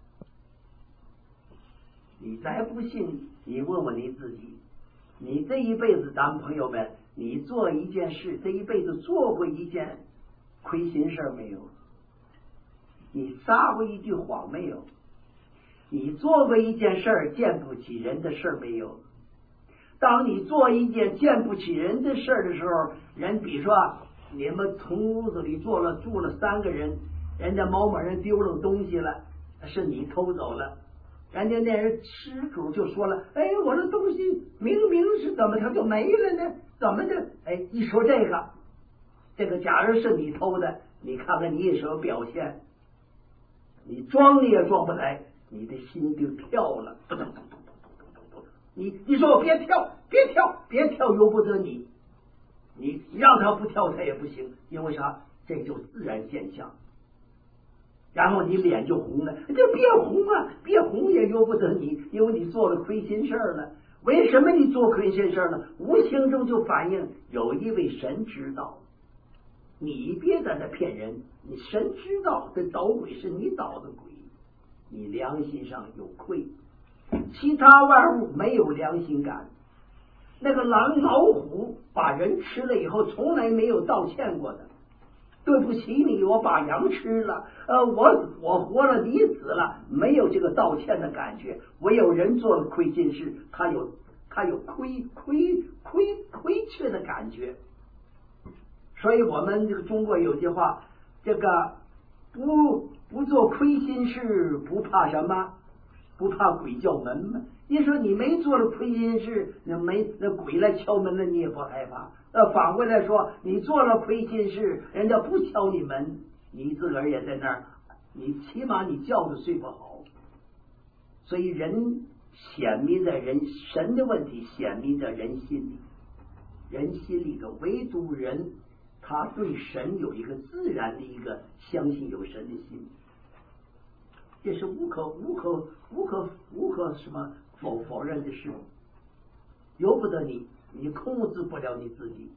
A: 你再不信，你问问你自己，你这一辈子，咱们朋友们，你做一件事，这一辈子做过一件亏心事没有？你撒过一句谎没有？你做过一件事见不起人的事没有？当你做一件见不起人的事的时候，人比如说你们同屋子里住了3个人，人家某人丢了东西了，是你偷走了，人家那人失主就说了，哎，我的东西明明是怎么他就没了呢？怎么的？哎，一说这个假如是你偷的，你看看你有什么表现？你装你也装不来，你的心就跳了，咚咚咚咚咚咚咚咚。你说我别跳，由不得你，你让他不跳他也不行，因为啥？这就自然现象。然后你脸就红了，就别红也由不得你，因为你做了亏心事了。为什么你做亏心事呢？无形中就反映有一位神知道，你别在那骗人，你神知道这捣鬼是你捣的鬼，你良心上有愧。其他万物没有良心感，那个狼老虎把人吃了以后从来没有道歉过的，对不起你，我把羊吃了，我活了，你死了，没有这个道歉的感觉。唯有人做了亏心事，他有亏欠的感觉。所以我们这个中国有句话，这个不做亏心事，不怕什么？不怕鬼叫门吗？你说你没做了亏心事，那鬼来敲门了，你也不害怕。反过来说，你做了亏心事，人家不敲你门，你自个儿也在那儿，你起码你觉都睡不好。所以人显明在神的问题显明在人心里，人心里的唯独人，他对神有一个自然的一个相信有神的心，这是无可什么否认的事，由不得你控制不了你自己。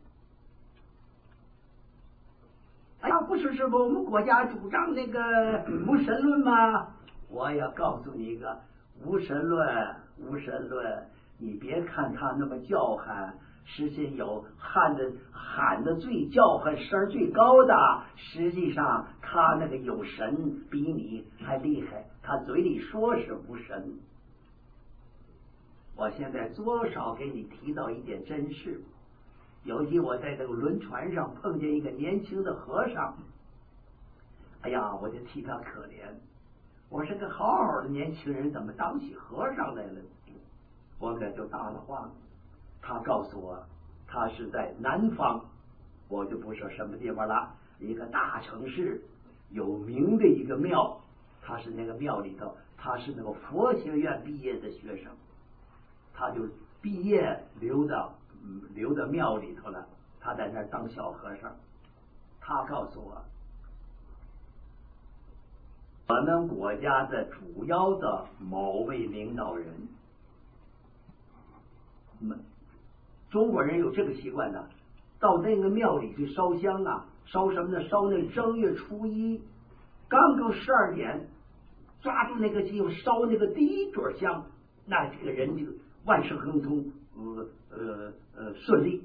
A: 哎呀，不是师傅，我们国家主张那个无神论吗？我也告诉你一个无神论，你别看他那么叫喊，实际有喊的最叫喊声最高的，实际上他那个有神比你还厉害，他嘴里说是无神。我现在多少给你提到一点真事。有一我在这个轮船上碰见一个年轻的和尚，哎呀，我就替他可怜，我是个好好的年轻人，怎么当起和尚来了？我可就搭了话，他告诉我他是在南方，我就不说什么地方了，一个大城市有名的一个庙，他是那个庙里头，他是那个佛学院毕业的学生，他就毕业留到庙里头了，他在那儿当小和尚。他告诉我，我们国家的主要的某位领导人，中国人有这个习惯的，到那个庙里去烧香啊，烧什么呢？烧那正月初一，刚够12点，抓住那个机会烧那个第一炷香，那这个人就万事亨通，顺利。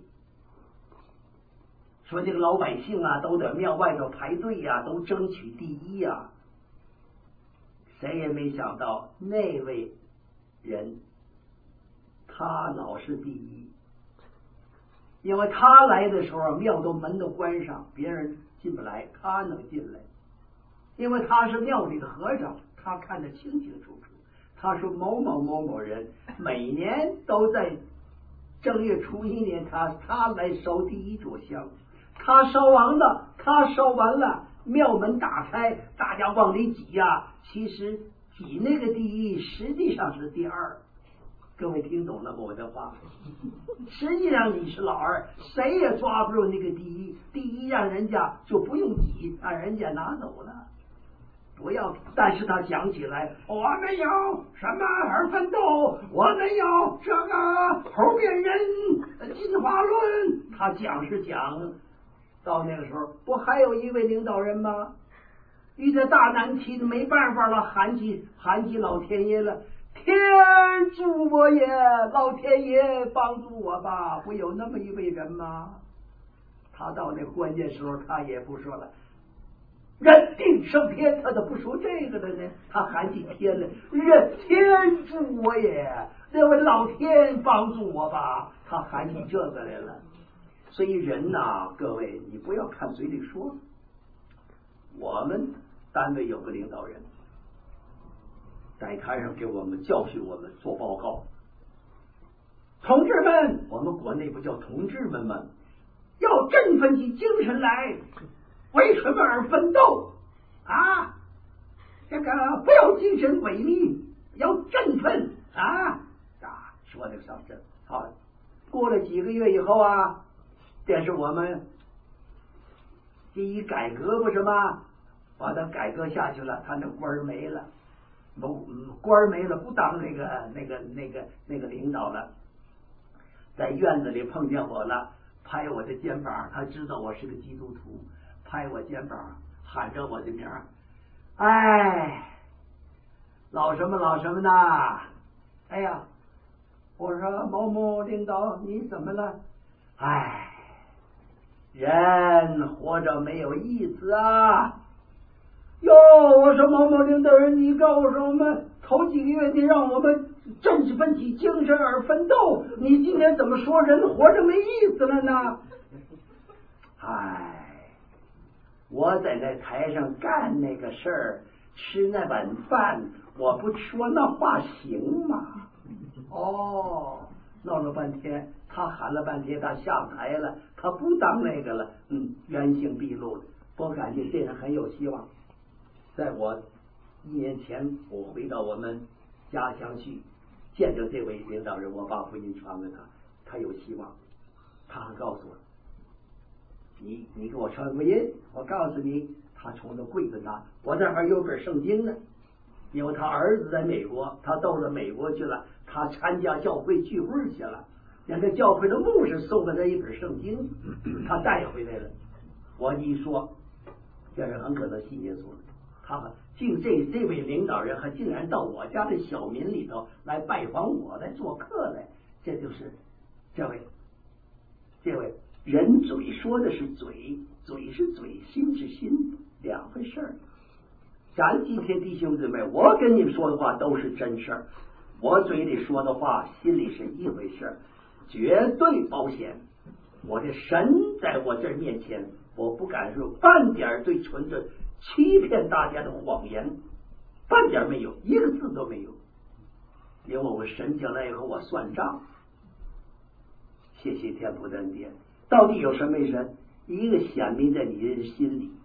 A: 说这个老百姓啊，都在庙外头排队呀，都争取第一呀。谁也没想到那位人，他老是第一，因为他来的时候，庙门都关上，别人进不来，他能进来，因为他是庙里的和尚，他看得清清楚楚。他说某人每年都在正月初一年，他来烧第一炷香，他烧完了，庙门打开，大家往里挤呀，其实挤那个第一，实际上是第二。各位听懂了吗？我的话，实际上你是老二，谁也抓不住那个第一，让人家就不用挤，让人家拿走了。 不要。但是他讲起来，我们要什么而奋斗？我们要这个后边人进化论。他讲是讲，到那个时候不还有一位领导人吗？遇到大难题没办法了，喊起老天爷了，天助我也，老天爷帮助我吧！不有那么一位人吗？他到那关键时候，他也不说了，人定胜天，他都不说这个了呢。他喊起天来，人天助我也，那位老天帮助我吧。他喊起这个来了。所以人呐，各位，你不要看嘴里说。我们单位有个领导人在台上给我们教训我们做报告，同志们，我们国内不叫同志们吗？要振奋起精神来，为什么而奋斗啊？这个不要精神萎靡，要振奋啊！说这个上阵好了。过了几个月以后啊，这是我们第一改革不是吗？把他改革下去了，他那官儿没了，官儿没了，不当那个领导了。在院子里碰见我了，拍我的肩膀，他知道我是个基督徒，拍我肩膀，喊着我的名儿，哎，老什么的，哎呀，我说某某领导你怎么了？哎，人活着没有意思啊！哟，我说某某领导人，你告诉我们头几个月你让我们振奋起精神而奋斗，你今天怎么说人活着没意思了呢？哎，我在那台上干那个事儿，吃那碗饭，我不说那话行吗？哦，闹了半天，他喊了半天，他下台了，他不当那个了，原形毕露了。我感觉这人很有希望。在我1年前，我回到我们家乡去见着这位领导人，我把福音传给他，他有希望。他还告诉我，你给我传福音，我告诉你，他从那柜子拿，我这还有本圣经呢，因为他儿子在美国，他到了美国去了，他参加教会聚会去了，让这教会的牧师送给他一本圣经，他带回来了。我一说，这人很可能信耶稣了。他们这位领导人还竟然到我家的小民里头来拜访我，来做客来，这就是这位人嘴说的是嘴，嘴是嘴，心是心，两回事儿。咱今天弟兄姊妹，我跟你们说的话都是真事儿，我嘴里说的话，心里是一回事儿，绝对保险。我的神在我这面前，我不敢说半点对纯的欺骗大家的谎言，半点没有，一个字都没有。因为我神将来以后我算账，谢谢天父的恩典。到底有什么神？一个显明在你的心里。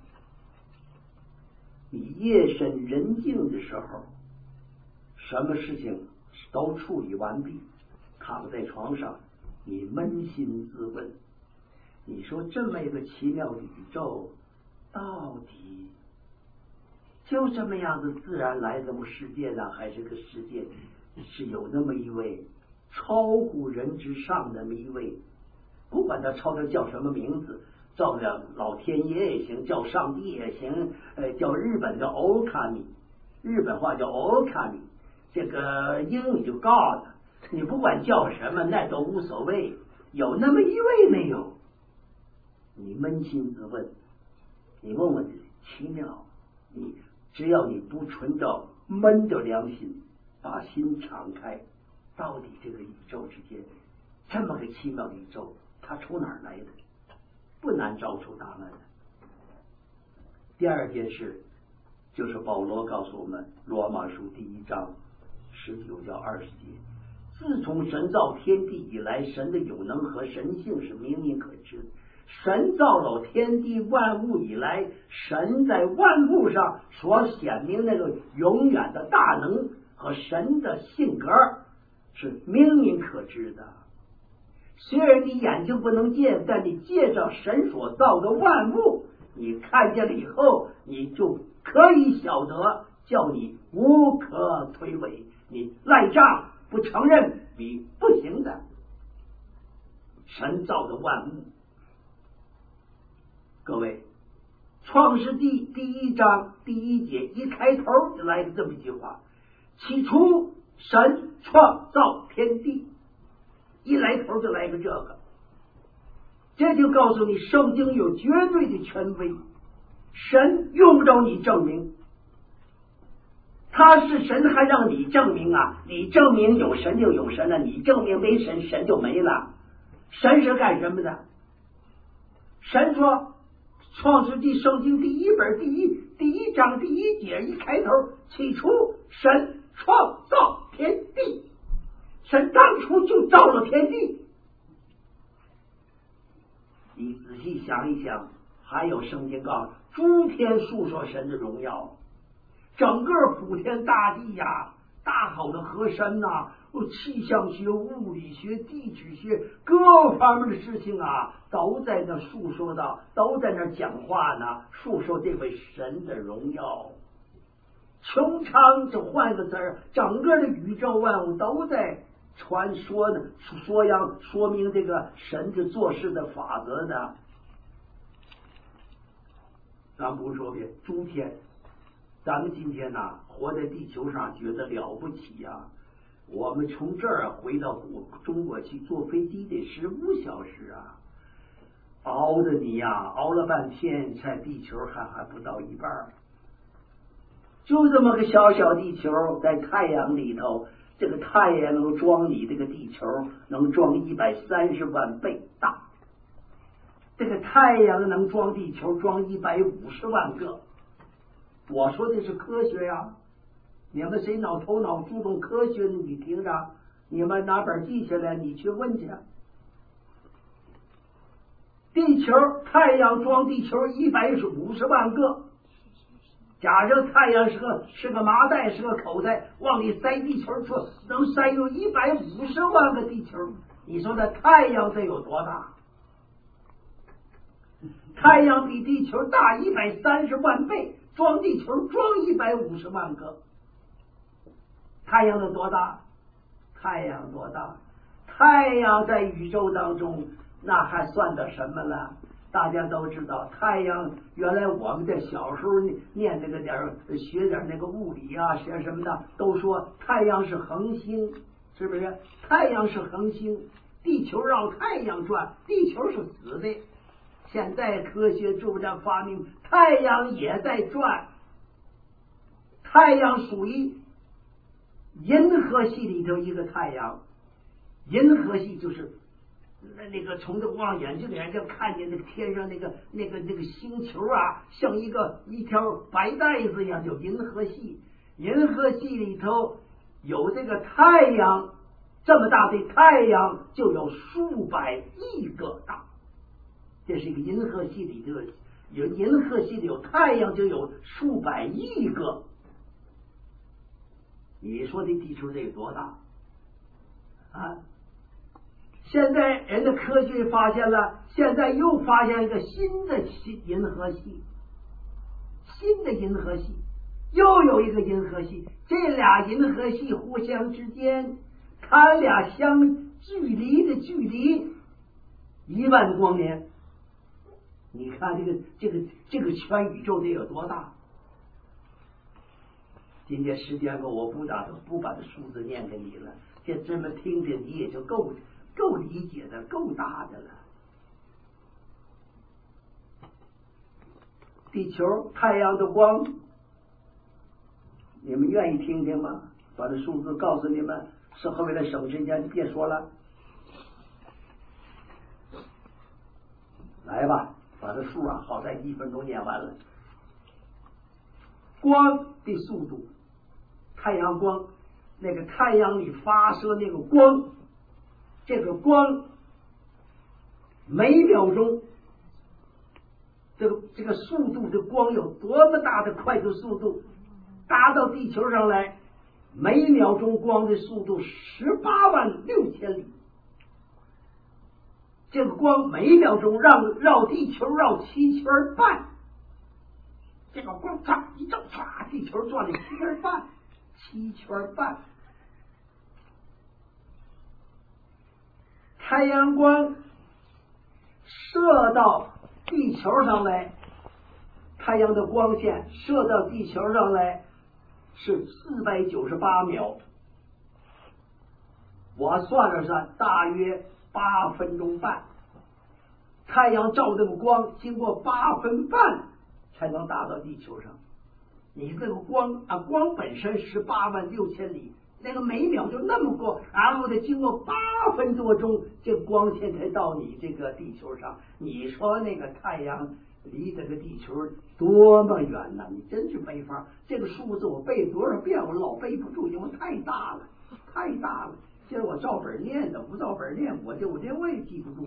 A: 你夜深人静的时候，什么事情都处理完毕，躺在床上，你扪心自问，你说这么一个奇妙的宇宙，到底就这么样子自然来这么世界上，还是个世界是有那么一位超乎人之上的那么一位，不管他超他叫什么名字，叫老天爷也行，叫上帝也行，叫日本叫欧卡米，日本话叫欧卡米，这个英语就God，你不管叫什么那都无所谓，有那么一位没有？你扪心自问，你问问自己，奇妙，你只要你不存着闷着良心，把心敞开，到底这个宇宙之间这么个奇妙的宇宙，它从哪儿来的？不难找出答案的。第二件事就是保罗告诉我们，罗马书第1章19到20节，自从神造天地以来，神的有能和神性是明明可知的。神造了天地万物以来，神在万物上所显明那个永远的大能和神的性格是明明可知的。虽然你眼睛不能见，但你借着神所造的万物， 你看见了以后，你就可以晓得，叫你无可推诿。你赖账不承认，你不行的。神造的万物，各位，创世纪第1章第1节一开头就来了这么一句话：起初神创造天地。一来头就来个这个，这就告诉你圣经有绝对的权威，神用不着你证明，他是神还让你证明啊？你证明有神就有神了，你证明没神，神就没了。神是干什么的？神说，创世纪圣经第1本第一章第1节一开头，起初神创造天地。神当初就造了天地。你仔细想一想，还有圣经告诉诸天述说神的荣耀，整个普天大地呀，大好的河山呐，气象学、物理学、地质学各方面的事情啊，都在那述说到，都在那讲话呢，述说这位神的荣耀。穹苍，这换个字儿，整个的宇宙万物都在传说呢，说明这个神的做事的法则呢。咱不说别诸天，咱们今天呢，活在地球上觉得了不起呀。我们从这儿回到中国去坐飞机得15小时啊，熬的你呀，熬了半天，在地球还不到一半。就这么个小小地球，在太阳里头，这个太阳能装你这个地球，能装130万倍大。这个太阳能装地球，装150万个。我说的是科学呀，你们谁头脑注重科学，你听着，你们拿本记下来，你去问去。地球太阳装地球150万个。假设太阳是个麻袋，是个口袋，往里塞地球，说能塞有150万个地球。你说那太阳得有多大？太阳比地球大130万倍，装地球装150万个。太阳有多大？太阳多大？太阳在宇宙当中，那还算得什么了？大家都知道，太阳原来我们在小时候念这个学点那个物理啊，学什么的，都说太阳是恒星，是不是？太阳是恒星，地球绕太阳转，地球是死的。现在科学逐渐发明，太阳也在转。太阳属于银河系里头一个太阳，银河系就是那个从这望远镜眼就看见那个天上那个星球啊，像一条白带子一样，就银河系。银河系里头有这个太阳，这么大的太阳就有数百亿个大。这是一个银河系里头有银河系里有太阳，就有数百亿个。你说这地球得有多大啊？现在人的科学发现了，现在又发现一个新的银河系，新的银河系，又有一个银河系。这俩银河系互相之间，它俩距离1万光年。你看这个全宇宙得有多大？今天时间够，我不把这数字念给你了，这么听听你也就够理解的，够大的了。地球太阳的光，你们愿意听听吗？把这数字告诉你们，是为了省时间，你别说了。来吧，把这数啊，好在1分钟念完了。光的速度，太阳光，那个太阳里发射那个光，这个光每秒钟这个速度，这光有多么大的快速速度，达到地球上来，每秒钟光的速度186000里。这个光每秒钟绕地球绕7圈半， 这个光唰一照，唰，地球转了7圈半。太阳光射到地球上来，太阳的光线射到地球上来是498秒，我算了算，大约8分钟半。太阳照这个光，经过8分半才能达到地球上。你这个光啊，光本身186000里，那个每秒就那么过，然后得经过8分多钟，这光线才到你这个地球上。你说那个太阳离这个地球多么远呢？你真是没法。这个数字我背多少遍我老背不住，因为太大了，太大了。现在我照本念的，不照本念我也记不住。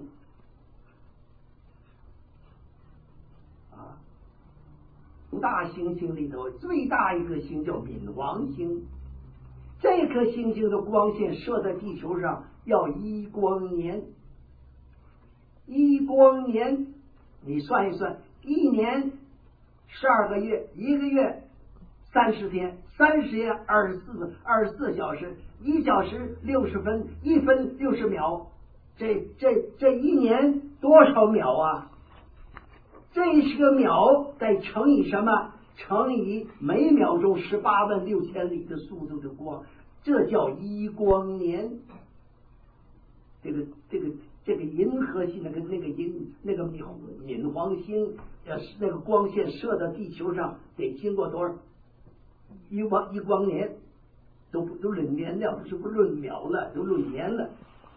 A: 五大行星里头最大一颗星叫冥王星，这颗星星的光线射在地球上要1光年。1光年你算一算，1年12个月，1个月30天，30天24小时，1小时60分，1分60秒，这一年多少秒啊？这是个秒，再乘以什么？乘以每秒钟186000里的速度的光，这叫1光年。这个银河系那个冥王星，那个光线射到地球上得经过多少1光年？都论年了，是不论秒了，都论年了。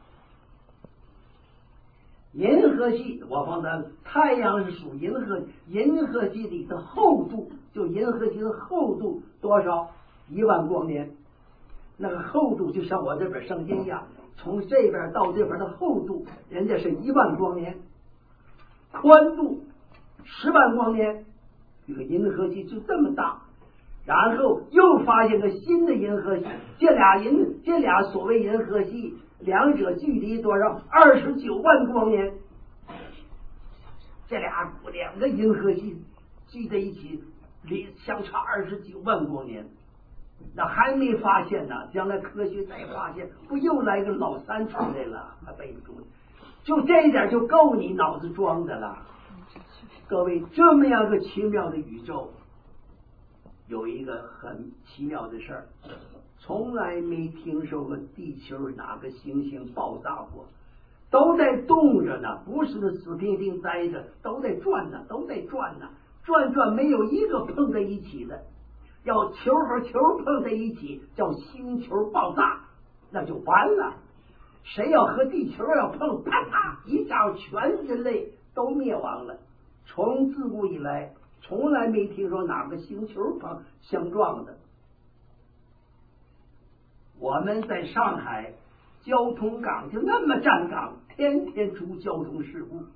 A: 银河系我放在太阳是属银河系里的厚度，就银河系的厚度多少？1万光年。那个厚度就像我这本圣经一样，从这边到这边的厚度，人家是1万光年。宽度10万光年，这个银河系就这么大。然后又发现个新的银河系，这俩所谓银河系，两者距离多少？29万光年。这两个银河系聚在一起，相差29万光年。那还没发现呢，将来科学再发现，不又来个老三出来了？还背不住，就这一点就够你脑子装的了。各位，这么样个奇妙的宇宙，有一个很奇妙的事儿，从来没听说过地球哪个行星爆炸过，都在动着呢，不是死平平待着，都在转呢，转没有一个碰在一起的。要球和球碰在一起叫星球爆炸，那就完了。谁要和地球要碰，啪啪一下，全人类都灭亡了。从自古以来从来没听说哪个星球相撞的。我们在上海交通岗就那么站岗，天天出交通事故，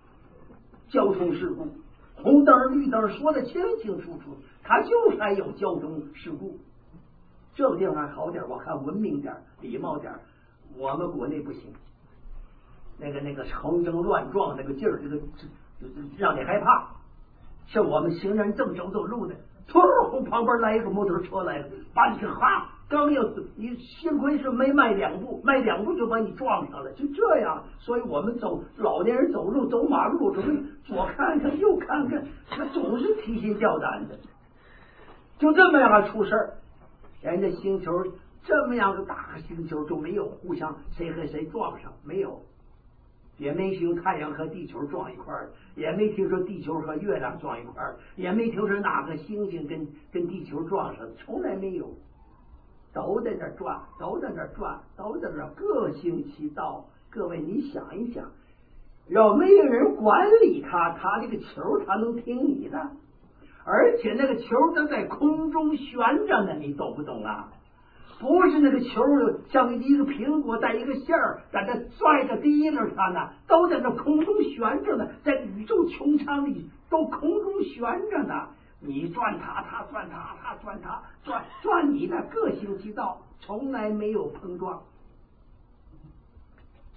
A: 红灯绿灯说的清清楚楚，它就是还有交通事故。这个地方还好点，我看文明点，礼貌点。我们国内不行，那个横征乱撞那个劲儿，这个让你害怕。像我们行人正走路的，突然旁边来一个摩托车来了，把你哈，刚要你幸亏是没迈两步就把你撞上了，就这样。所以我们老年人走路走马路，准备左看看右看看，他总是提心吊胆的。就这么样出事儿，人家星球这么样的大个星球就没有互相谁和谁撞上，没有。也没听太阳和地球撞一块儿，也没听说地球和月亮撞一块儿，也没听说哪个星星跟地球撞上，从来没有。都在那转，都在那各行其道。各位，你想一想，要没有人管理它这个球它能听你的，而且那个球都在空中悬着呢，你懂不懂啊？不是那个球像一个苹果带一个线儿在那拽着提着它呢，都在那空中悬着呢，在宇宙穹苍里都空中悬着呢。你转它转它，它转它转你的，各行其道，从来没有碰撞，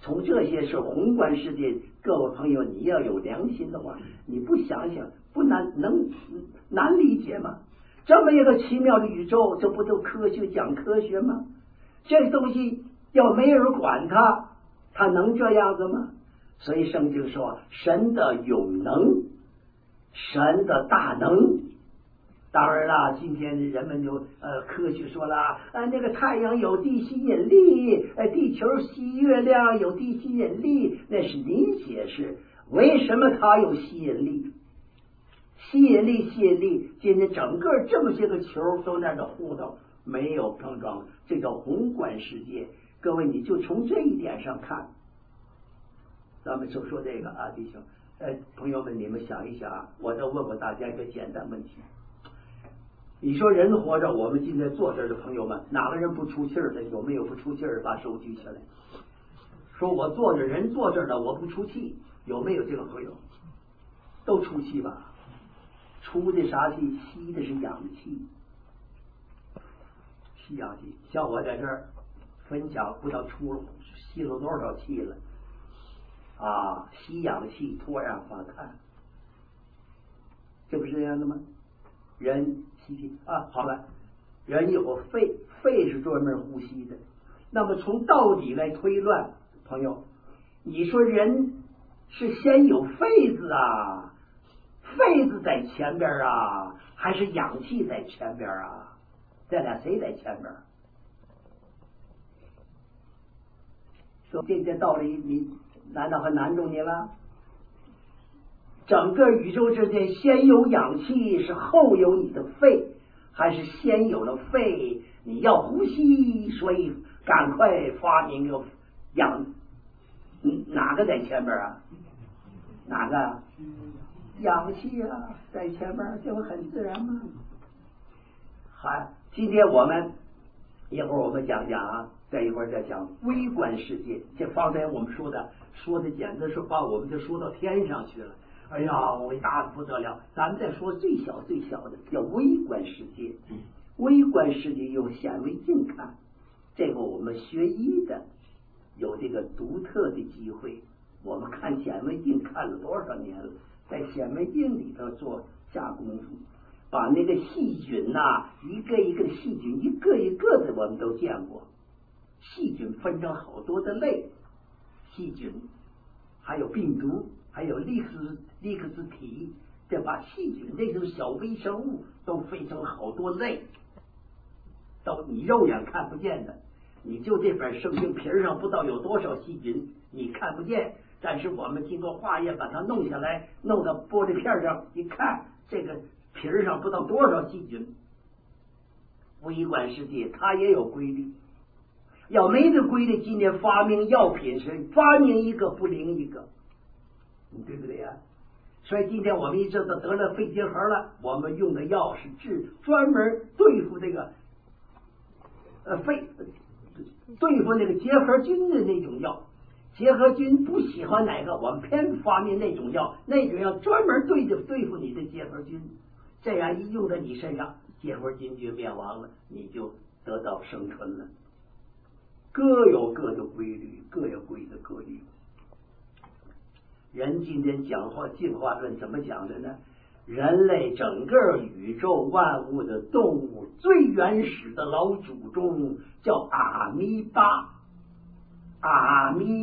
B: 从这些是宏观世界，各位朋友，你要有良心的话，你不想想不难理解吗？这么一个奇妙的宇宙，这不都科学讲科学吗？这个东西要没人管它，它能这样子吗？所以圣经说神的永能，神的大能。当然了，今天人们就科学说了那个太阳有地吸引力，地球吸月亮有地吸引力，那是您解释为什么它有吸引力。吸引力，今天整个这么些个球都在那互动，没有碰撞，这叫宏观世界。各位，你就从这一点上看，咱们就说这个弟兄朋友们，你们想一想，我再问问大家一个简单问题。你说人活着，我们今天坐这儿的朋友们，哪个人不出气儿的？有没有不出气儿？把手举起来。说我坐着，人坐这儿的，我不出气，有没有这个朋友？都出气吧？出的啥气？吸的是氧气，吸氧气。像我在这儿分享，不知道吸了多少气了吸氧气，脱氧化碳，这不是这样的吗？人吸气好了，人有个肺是专门呼吸的。那么从道理来推断，朋友，你说人是先有肺子肺子在前边还是氧气在前边这俩谁在前边？说这道理你难道还难住你了？整个宇宙之间，先有氧气是后有你的肺，还是先有了肺你要呼吸，所以赶快发明个哪个在前边哪个？氧气在前边，这不很自然吗？好，今天我们一会儿我们讲再一会儿再讲微观世界。这方才我们说的简直是把我们就说到天上去了。哎呀，伟大的不得了！咱们再说最小的叫微观世界。微观世界用显微镜看，这个我们学医的有这个独特的机会。我们看显微镜看了多少年了，在显微镜里头做下功夫，把那个细菌一个一个的细菌，一个一个的我们都见过。细菌分成好多的类，细菌还有病毒，还有利克斯体，这把细菌这种小微生物都分成好多类，都你肉眼看不见的。你就这本圣经皮上不知道有多少细菌，你看不见，但是我们经过化验把它弄下来，弄到玻璃片上一看，这个皮上不知道多少细菌。微观世界它也有规律，要没这规律，今天发明药品是发明一个不灵一个，对不对呀？所以今天我们一直都得了肺结核了，我们用的药是专门对付这个对付那个结核菌的那种药。结核菌不喜欢哪个，我们偏发明那种药，那种药专门对付你的结核菌，这样一用在你身上，结核菌就灭亡了，你就得到生存了。各有各的规律，各有各的规律。人今天讲话进化论怎么讲的呢？人类整个宇宙万物的动物最原始的老祖宗叫阿米巴。阿米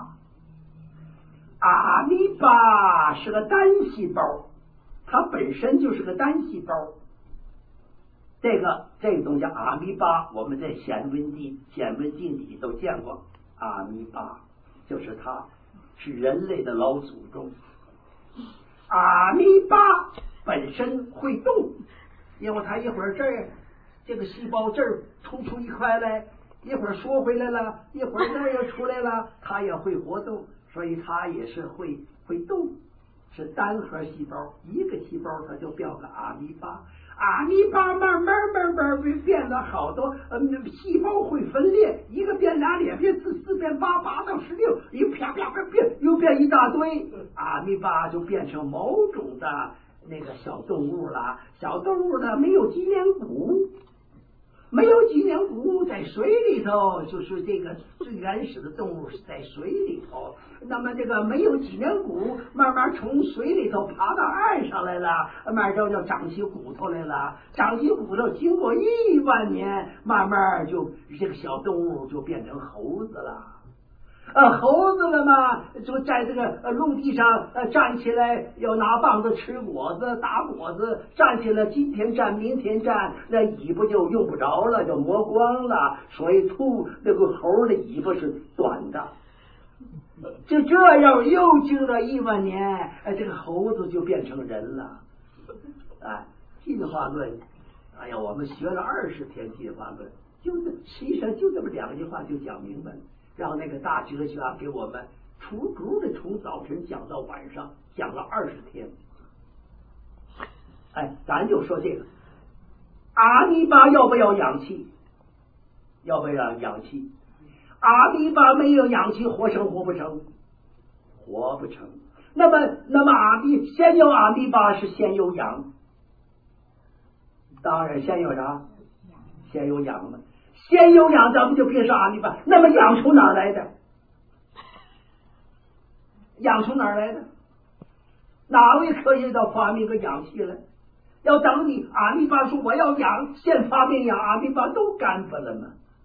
B: 巴是个单细胞，它本身就是个单细胞。这个东西叫阿米巴，我们在显微镜里都见过。阿米巴就是它，是人类的老祖宗。阿米巴本身会动，因为它一会儿这个细胞这儿突出一块来，一会儿缩回来了，一会儿这儿又出来了，它也会活动，所以它也是会动，是单核细胞，一个细胞它就变个阿米巴。阿米巴慢慢变了好多，细胞会分裂，一个变俩，两变四变八，八到16，又啪变，又变一大堆，阿米巴就变成某种的那个小动物了。小动物呢没有脊梁骨， 没有脊梁骨，在水里头，就是这个最原始的动物是在水里头。那么这个没有脊梁骨，慢慢从水里头爬到岸上来了，慢慢就长起骨头来了。长起骨头，经过10000年，慢慢就这个小动物就变成猴子了。猴子了嘛，就在这个陆地上站起来，要拿棒子吃果子、打果子，站起来今天站明天站，那尾巴就用不着了，就磨光了。所以那个猴的尾巴是短的。就这样又经了10000年，这个猴子就变成人了。进化论，哎呀，我们学了20天进化论，实际上就这么2句话就讲明白了。让那个大哲学家给我们足足的从早晨讲到晚上，讲了20天。咱就说这个阿米巴要不要氧气？要不要氧气？阿米巴没有氧气，活不成？活不成。那么先有阿米巴是先有氧？当然先有啥？先有氧嘛。先有氧，咱们就别说阿米巴。那么氧从哪儿来的？氧从哪儿来的？哪位科学家发明个氧气了？要等你阿米巴说我要氧，先发明氧，阿米巴都干巴了吗？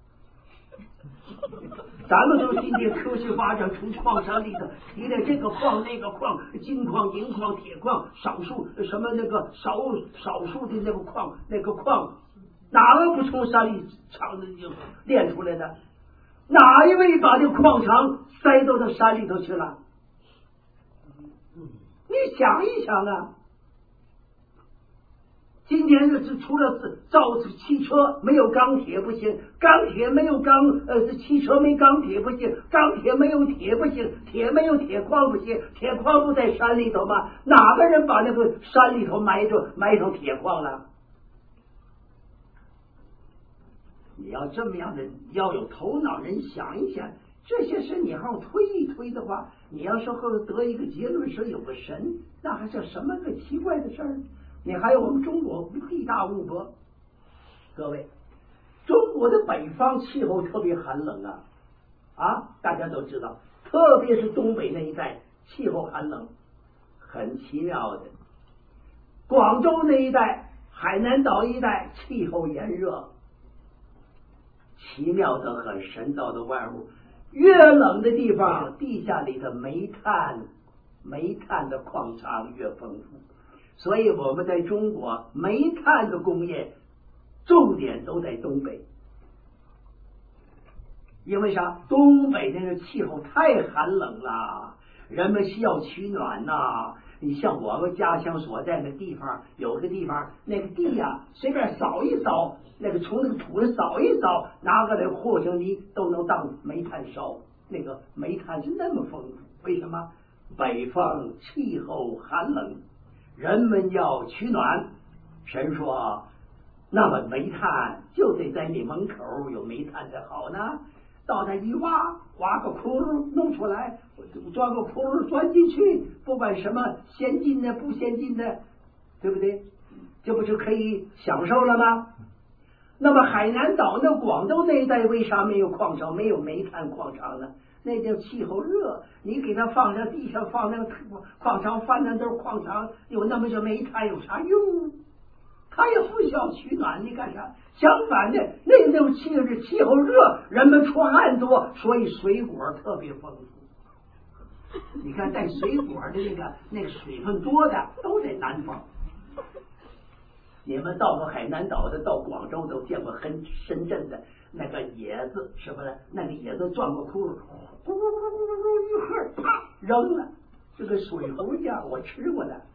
B: 咱们说今天科学发展，从矿山里头提的这个矿那个矿，金矿、银矿、铁矿，少数什么那个少数的那个矿哪个不从山里长的就炼出来的？哪一位把这矿场塞到这山里头去了？你想一想啊！今天是除了造汽车没有钢铁不行，钢铁没有汽车没钢铁不行，钢铁没有铁不行，铁没有铁矿不行，铁矿不在山里头吗？哪个人把那个山里头埋上铁矿了？你要这么样的，要有头脑，人想一想，这些事你要推一推的话，你要是后得一个结论是有个神，那还是什么个奇怪的事儿？你还有我们中国地大物博，各位，中国的北方气候特别寒冷大家都知道，特别是东北那一带气候寒冷，很奇妙的。广州那一带、海南岛一带气候炎热。奇妙的很，神造的万物，越冷的地方，地下里的煤炭的矿场越丰富，所以我们在中国煤炭的工业重点都在东北。因为啥？东北那个气候太寒冷了，人们需要取暖你像我们家乡所在的地方，有个地方那个地随便扫一扫，那个从那个土上扫一扫，拿过来和成泥都能当煤炭烧。那个煤炭是那么丰富，为什么？北方气候寒冷，人们要取暖。神说，那么煤炭就得在你门口有煤炭才好呢。到那一挖个窟窿弄出来，钻个窟窿钻进去，不管什么先进的不先进的，对不对？这不就可以享受了吗？那么海南岛那广州那一带为啥没有矿场，没有煤炭矿场呢？那叫气候热，你给它放在地上，放那个矿场，翻那都是矿场，有那么些煤炭有啥用？它也不需要取暖，你干啥？相反的，那种气候热，人们出汗多，所以水果特别丰富。你看带水果的那个水分多的都在南方。你们到过海南岛的，到广州都见过深圳的那个椰子，是不是？那个椰子钻个窟窿，咕咕咕咕咕一喝，啪扔了，这个水猴酱我吃过的。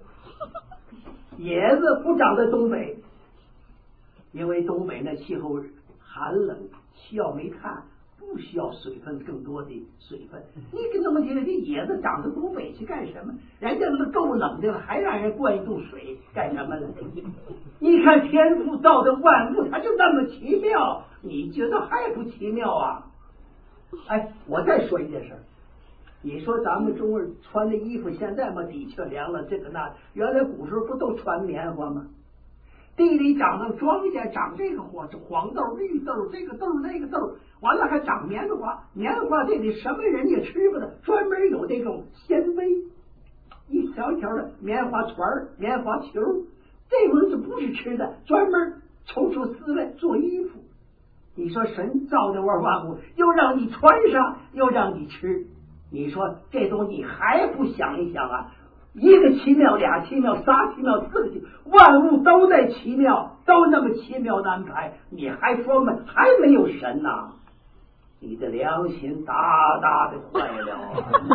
B: 椰子不长在东北，因为东北那气候寒冷，需要煤炭，不需要水分更多的水分。你给弄起来这椰子长到东北去干什么？人家都够冷的了，还让人灌一肚水干什么呢？你看天赋造的万物，它就那么奇妙，你觉得还不奇妙啊？我再说一件事儿。你说咱们中国人穿的衣服现在嘛的确凉了，这个那原来古时候不都穿棉花吗？ 地里长的庄稼长这个货，这黄豆、绿豆，这个豆那个豆，完了还长棉花，棉花这里什么人也吃不得，专门有这种纤维，一条一条的棉花团、棉花球，这东西不是吃的，专门抽出丝来做衣服。你说神造的万物，又让你穿上，又让你吃，你说这东西还不想一想啊？一个奇妙，俩奇妙，仨奇妙，四个奇妙，万物都在奇妙，都那么奇妙的安排，你还说嘛？还没有神呐？你的良心大大的坏了。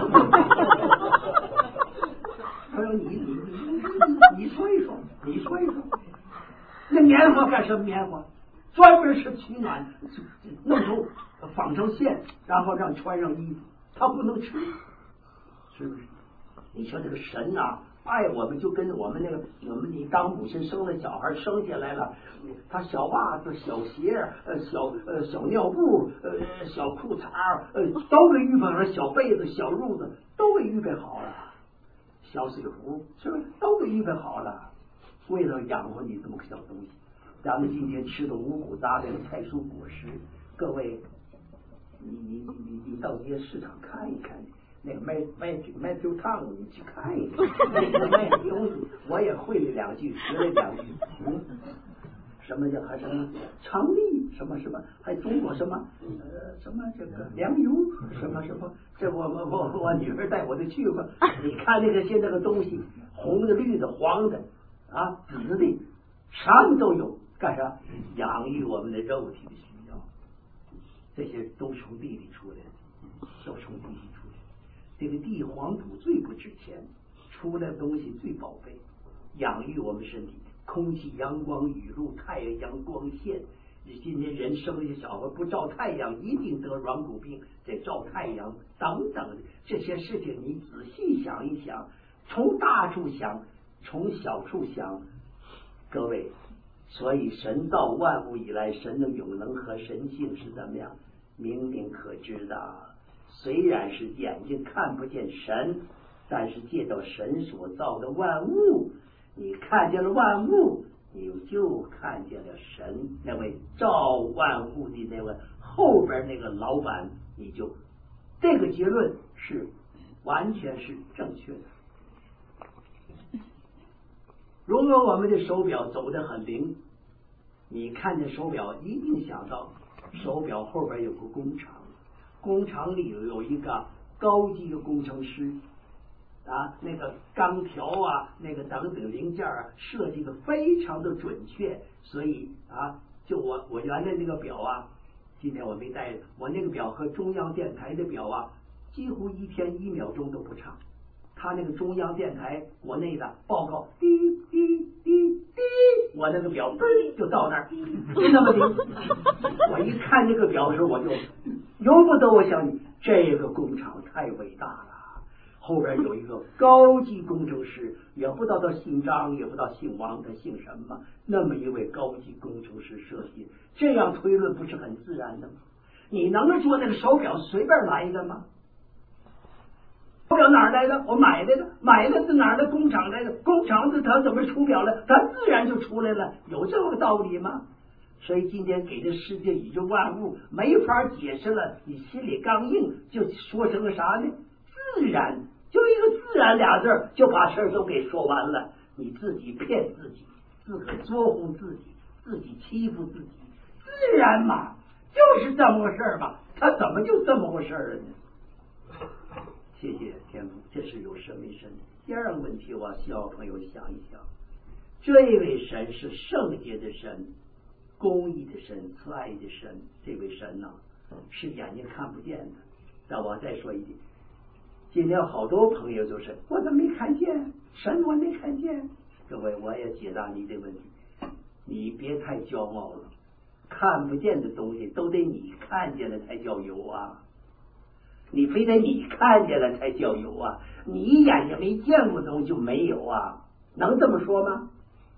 B: 他说你说一说，你说一说，那棉花干什么？棉花专门是取暖，弄出纺成线，然后让穿上衣服，他不能吃，是不是？你说这个神啊，爱我们就跟我们你当母亲生了小孩生下来了，他小袜子、小鞋、小尿布、小裤衩都给预备好了，小被子、小褥子都给预备好了，小水壶是不是都给预备好了？为了养活你这么个小东西，咱们今天吃的五谷杂粮、菜蔬果实，各位，你到街市场看一看。那个卖酒汤，你去看一看。那个卖东西，我也会了两句，学了两句。什么叫还什么长利？什么，还中国什么什么这个粮油？什么？这我女儿带我就去过。你看那个现在的东西，红的、绿的、黄的啊，紫的，啥的都有。干啥？养育我们的肉体的需要。这些都从地里出来的，都从地里出来的。这个地黄土最不值钱，出来的东西最宝贝，养育我们身体。空气、阳光、雨露、太阳光线。今天人生下小孩不照太阳，一定得软骨病。得照太阳等等的这些事情，你仔细想一想，从大处想，从小处想，各位。所以神造万物以来，神的永能和神性是怎么样？明明可知的。虽然是眼睛看不见神，但是借着神所造的万物，你看见了万物，你就看见了神。那位造万物的那位后边那个老板，你就这个结论是完全是正确的。如果我们的手表走得很灵，你看见手表一定想到手表后边有个工厂，工厂里有一个高级的工程师啊，那个钢条啊，那个等等零件啊，设计的非常的准确。所以啊，就我原来那个表啊，今天我没带，我那个表和中央电台的表啊，几乎一天1秒钟都不差。他那个中央电台国内的报告，滴滴滴滴，我那个表嘣就到那儿，就那么灵。我一看这个表的时候，我就由不得我想你，这个工厂太伟大了。后边有一个高级工程师，也不知道他姓张，也不知道姓王，他姓什么？那么一位高级工程师设计，这样推论不是很自然的吗？你能说那个手表随便来的吗？手表哪儿来的？我买来的，买的是哪儿的？工厂来的，工厂的他怎么出表了？他自然就出来了，有这个道理吗？所以今天给这世界宇宙万物没法解释了，你心里刚硬，就说成个啥呢？自然，就一个自然俩字就把事儿都给说完了。你自己骗自己，自个作唬自己，自己欺负自己，自然嘛，就是这么回事嘛。他怎么就这么回事了呢？谢谢天父，这是有神为神。第二个问题，我希望朋友想一想，这位神是圣洁的神，公义的神，慈爱的神。这位神呢，是眼睛看不见的。那我再说一句，今天好多朋友就是我怎么没看见神，我没看见。各位，我也解答你这个问题，你别太骄傲了，看不见的东西都得你看见了才叫有啊。你非得你看见了才叫有啊，你眼睛没见过的东西就没有啊，能这么说吗？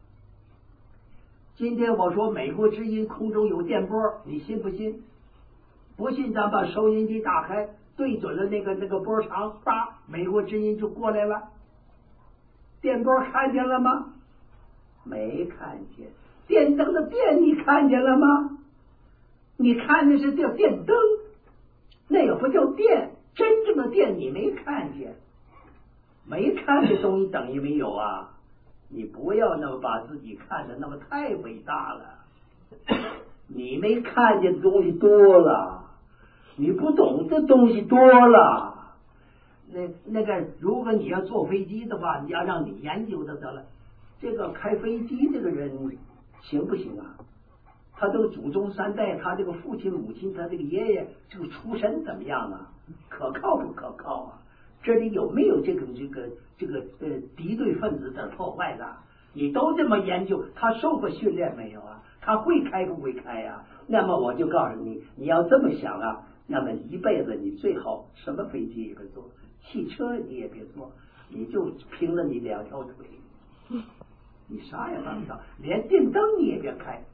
B: 今天我说美国之音空中有电波，你信不信？不信咱把收音机打开，对准了那个波长，叭，美国之音就过来了。电波看见了吗？没看见。 电灯的电你看见了吗？你看的是叫电灯，那也不叫电，真正的电你没看见，没看见东西等于没有啊！你不要那么把自己看得那么太伟大了，你没看见的东西多了，你不懂的东西多了。那个，如果你要坐飞机的话，你要让你研究的得了，这个开飞机这个人行不行啊？他这个祖宗三代，他这个父亲母亲，他这个爷爷这个出身怎么样啊？可靠不可靠啊？这里有没有这个敌对分子在破坏的？你都这么研究，他受过训练没有啊？他会开不会开啊？那么我就告诉你，你要这么想啊，那么一辈子你最好什么飞机也别坐，汽车你也别坐，你就凭着你两条腿，你啥也办不到，连电灯你也别开。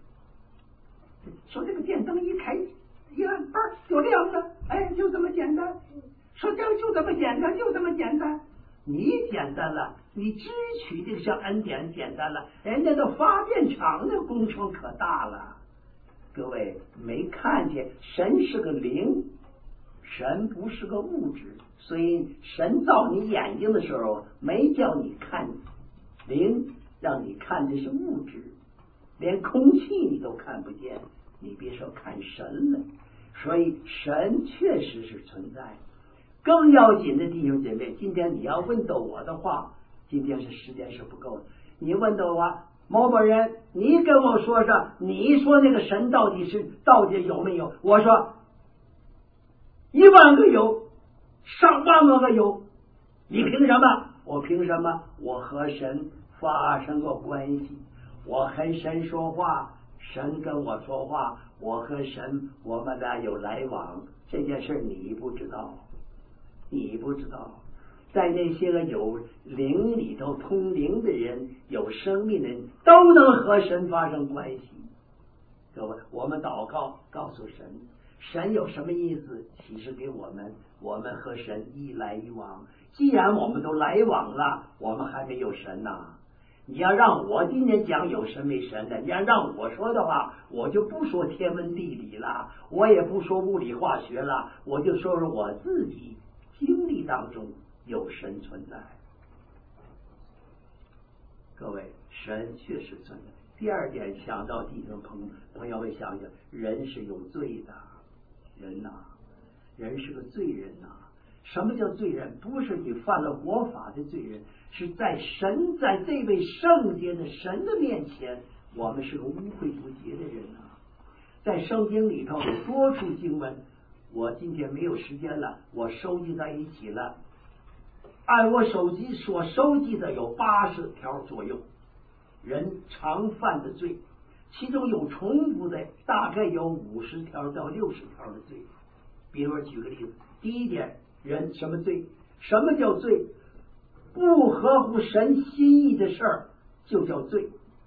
B: 说这个电灯一开一按叭就亮了，哎，就这么简单。说这个就这么简单，就这么简单。你简单了，你支取这个像恩典简单了，人家的发电厂的工程可大了。各位没看见，神是个灵，神不是个物质，所以神造你眼睛的时候没叫你看灵，让你看的是物质，连空气你都看不见，你别说看神了。所以神确实是存在。更要紧的弟兄姐妹，今天你要问到我的话，今天是时间是不够的。你问到我某某人，你跟我说说，你说那个神到底有没有？我说10000个有，上万个有。你凭什么？我凭什么？我和神发生过关系，我和神说话，神跟我说话，我和神我们俩有来往。这件事你不知道，你不知道。在那些个有灵里头通灵的人，有生命的人，都能和神发生关系。各位，我们祷告告诉神，神有什么意思启示给我们，我们和神一来一往。既然我们都来往了，我们还没有神呐。你要让我今天讲有神没神的，你要让我说的话，我就不说天文地理了，我也不说物理化学了，我就说说我自己经历当中有神存在。各位，神确实存在。第二点，想到弟兄朋友们想想，人是有罪的，人呐，人是个罪人呐。什么叫罪人？不是你犯了国法的罪人，是在神，在这位圣洁的神的面前，我们是个污秽不洁的人啊。在圣经里头有多处经文，我今天没有时间了，我收集在一起了。按我手机所收集的有80条左右，人常犯的罪，其中有重复的大概有50条到60条的罪。比如我举个例子，第一点，人什么罪？什么叫罪？不合乎神心意的事儿就叫罪。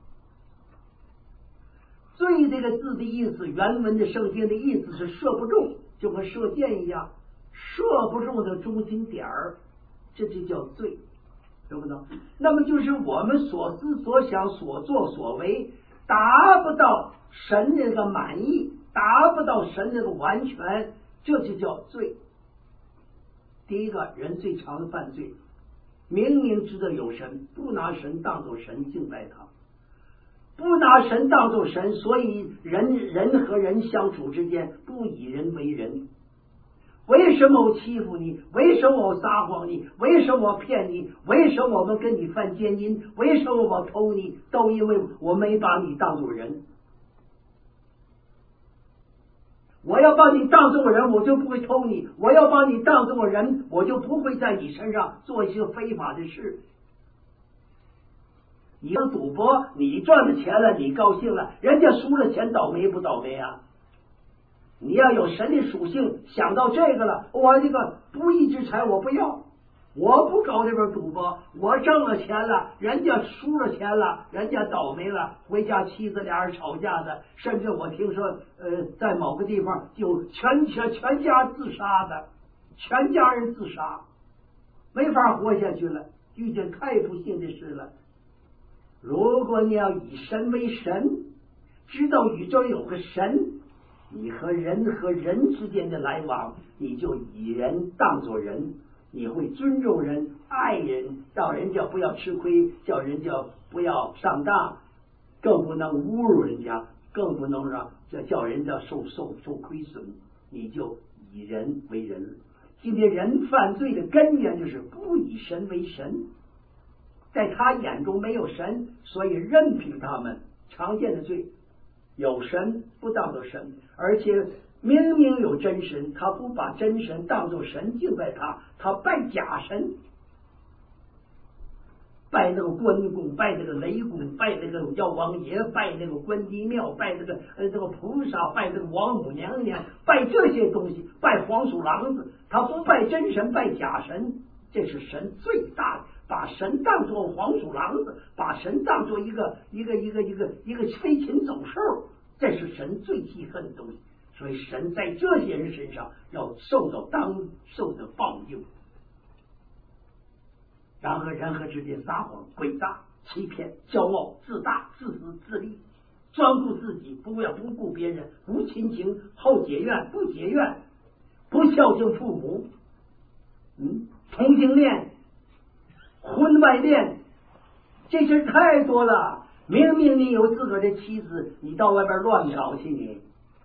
B: 罪这个字的意思，原文的圣经的意思是射不中，就和射箭一样，射不中的中心点儿，这就叫罪，懂不懂？那么就是我们所思所想所作所为达不到神那个满意，达不到神那个完全，这就叫罪。第一个，人最常犯罪，明明知道有神，不拿神当作神敬拜他，不拿神当作神，所以人和人相处之间不以人为人。为什么我欺负你？为什么我撒谎你？为什么我骗你？为什么我们跟你犯奸淫？为什么我偷你？都因为我没把你当作人。我要把你当作人，我就不会偷你；我要把你当作人，我就不会在你身上做一些非法的事。你要赌博，你赚了钱了，你高兴了，人家输了钱，倒霉不倒霉啊？你要有神的属性，想到这个了，我这个不义之财我不要，我不搞这边赌博，我挣了钱了，人家输了钱了，人家倒霉了，回家妻子俩人吵架的，甚至我听说在某个地方就全家自杀的，全家人自杀，没法活下去了，遇见太不幸的事了。 如果你要以神为神，知道宇宙有个神，你和人之间的来往，你就以人当作人，你会尊重人，爱人，叫人家不要吃亏，叫人家不要上当，更不能侮辱人家，更不能让叫人家受亏损，你就以人为人。今天人犯罪的根源就是不以神为神，在他眼中没有神，所以任凭他们。常见的罪，有神不当作神，而且明明有真神，他不把真神当作神敬拜他拜假神，拜那个关公，拜那个雷公，拜那个药王爷，拜那个关帝庙，拜那个菩萨，拜那个王母娘娘，拜这些东西，拜黄鼠狼子，他不拜真神，拜假神，这是神最大的，把神当作黄鼠狼子，把神当作一个飞禽走兽，这是神最记恨的东西。所以神在这些人身上要受到报应。然后人和之间撒谎、诡诈、欺骗、骄傲、自大、自私自利，专顾自己，不顾别人，无亲情，好结怨，不结怨，不孝敬父母，同性恋、婚外恋，这事太多了。明明你有自个儿的妻子，你到外边乱搞去，你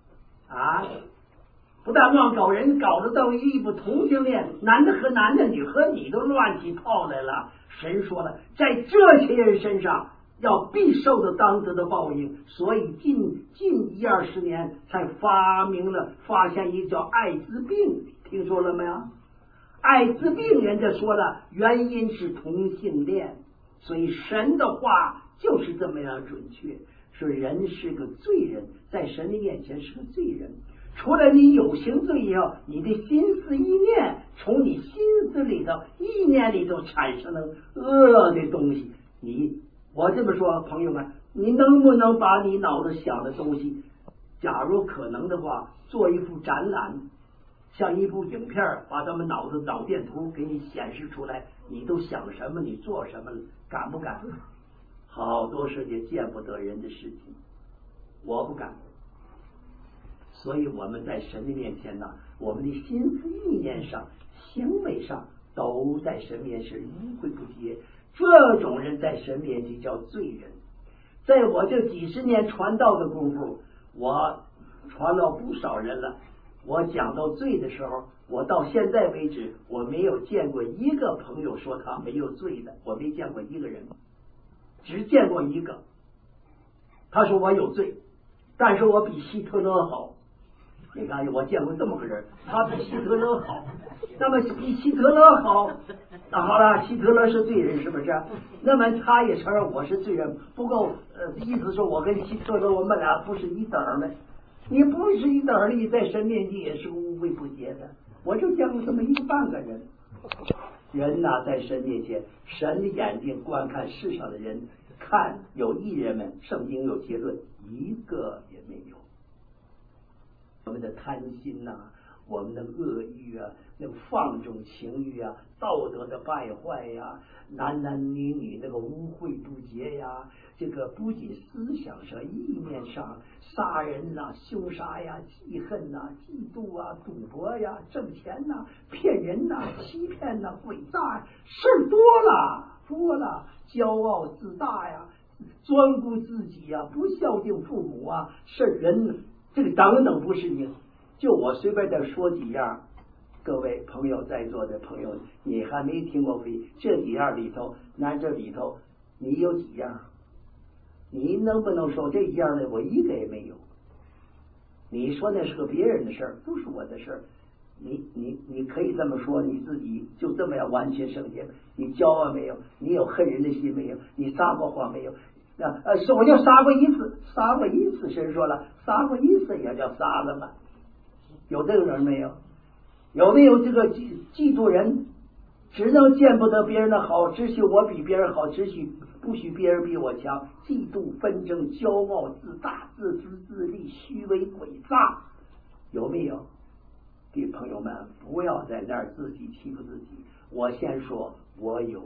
B: 不但乱搞人，搞得到一步同性恋，男的和男的，女和女都乱起泡来了。神说了，在这些人身上要必受到当得的报应，所以近10-20年才发现一个叫艾滋病，听说了没有？艾滋病人家说了，原因是同性恋，所以神的话就是这么样准确，说人是个罪人，在神的面前是个罪人。除了你有形罪以后，你的心思意念，从你心思里头、意念里头产生了恶的东西。我这么说，朋友们，你能不能把你脑子想的东西，假如可能的话，做一幅展览，像一部影片，把咱们脑电图给你显示出来，你都想什么，你做什么，敢不敢？好多是也见不得人的事情，我不敢。所以我们在神的面前呢，我们的心思意念上、行为上都在神面前污秽不洁，这种人在神面前叫罪人。在我这几十年传道的功夫，我传了不少人了。我讲到罪的时候，我到现在为止，我没有见过一个朋友说他没有罪的，我没见过一个人，只见过一个，他说我有罪，但是我比希特勒好。你看，我见过这么个人，他比希特勒好。那么比希特勒好，那好了，希特勒是罪人，是不是？那么他也承认我是罪人，不过意思说我跟希特勒我们俩不是一等的。你不是一等的，你在神面前也是污秽不洁的。我就见过这么1半个人。人呐，在神面前，神的眼睛观看世上的人，看有义人们，圣经有结论，一个也没有。我们的贪心呐，我们的恶欲啊，那个放纵情欲啊，道德的败坏呀，男女女那个污秽不洁呀，这个不仅思想上、意念上，杀人呐、凶杀呀、记恨呐、嫉妒啊、赌博呀、挣钱呐、骗人呐、欺骗呐、诡诈呀，事儿多了，骄傲自大呀，专顾自己呀，不孝敬父母啊，事人这个等等不是你。就我随便再说几样，各位朋友，在座的朋友，你还没听过这几样里头，这里头你有几样？你能不能说这一样的我一个也没有？你说那是个别人的事儿，不是我的事儿。你可以这么说，你自己就这么样完全圣洁？你骄傲没有？你有恨人的心没有？你撒过谎没有？我就撒过一次，神说了，撒过一次也叫撒了嘛。有这个人没有？有没有这个嫉妒人，只能见不得别人的好，只许我比别人好，不许别人比我强，嫉妒纷争，骄傲自大，自私自利，虚伪诡诈，有没有？弟朋友们，不要在那儿自己欺负自己。我先说我有，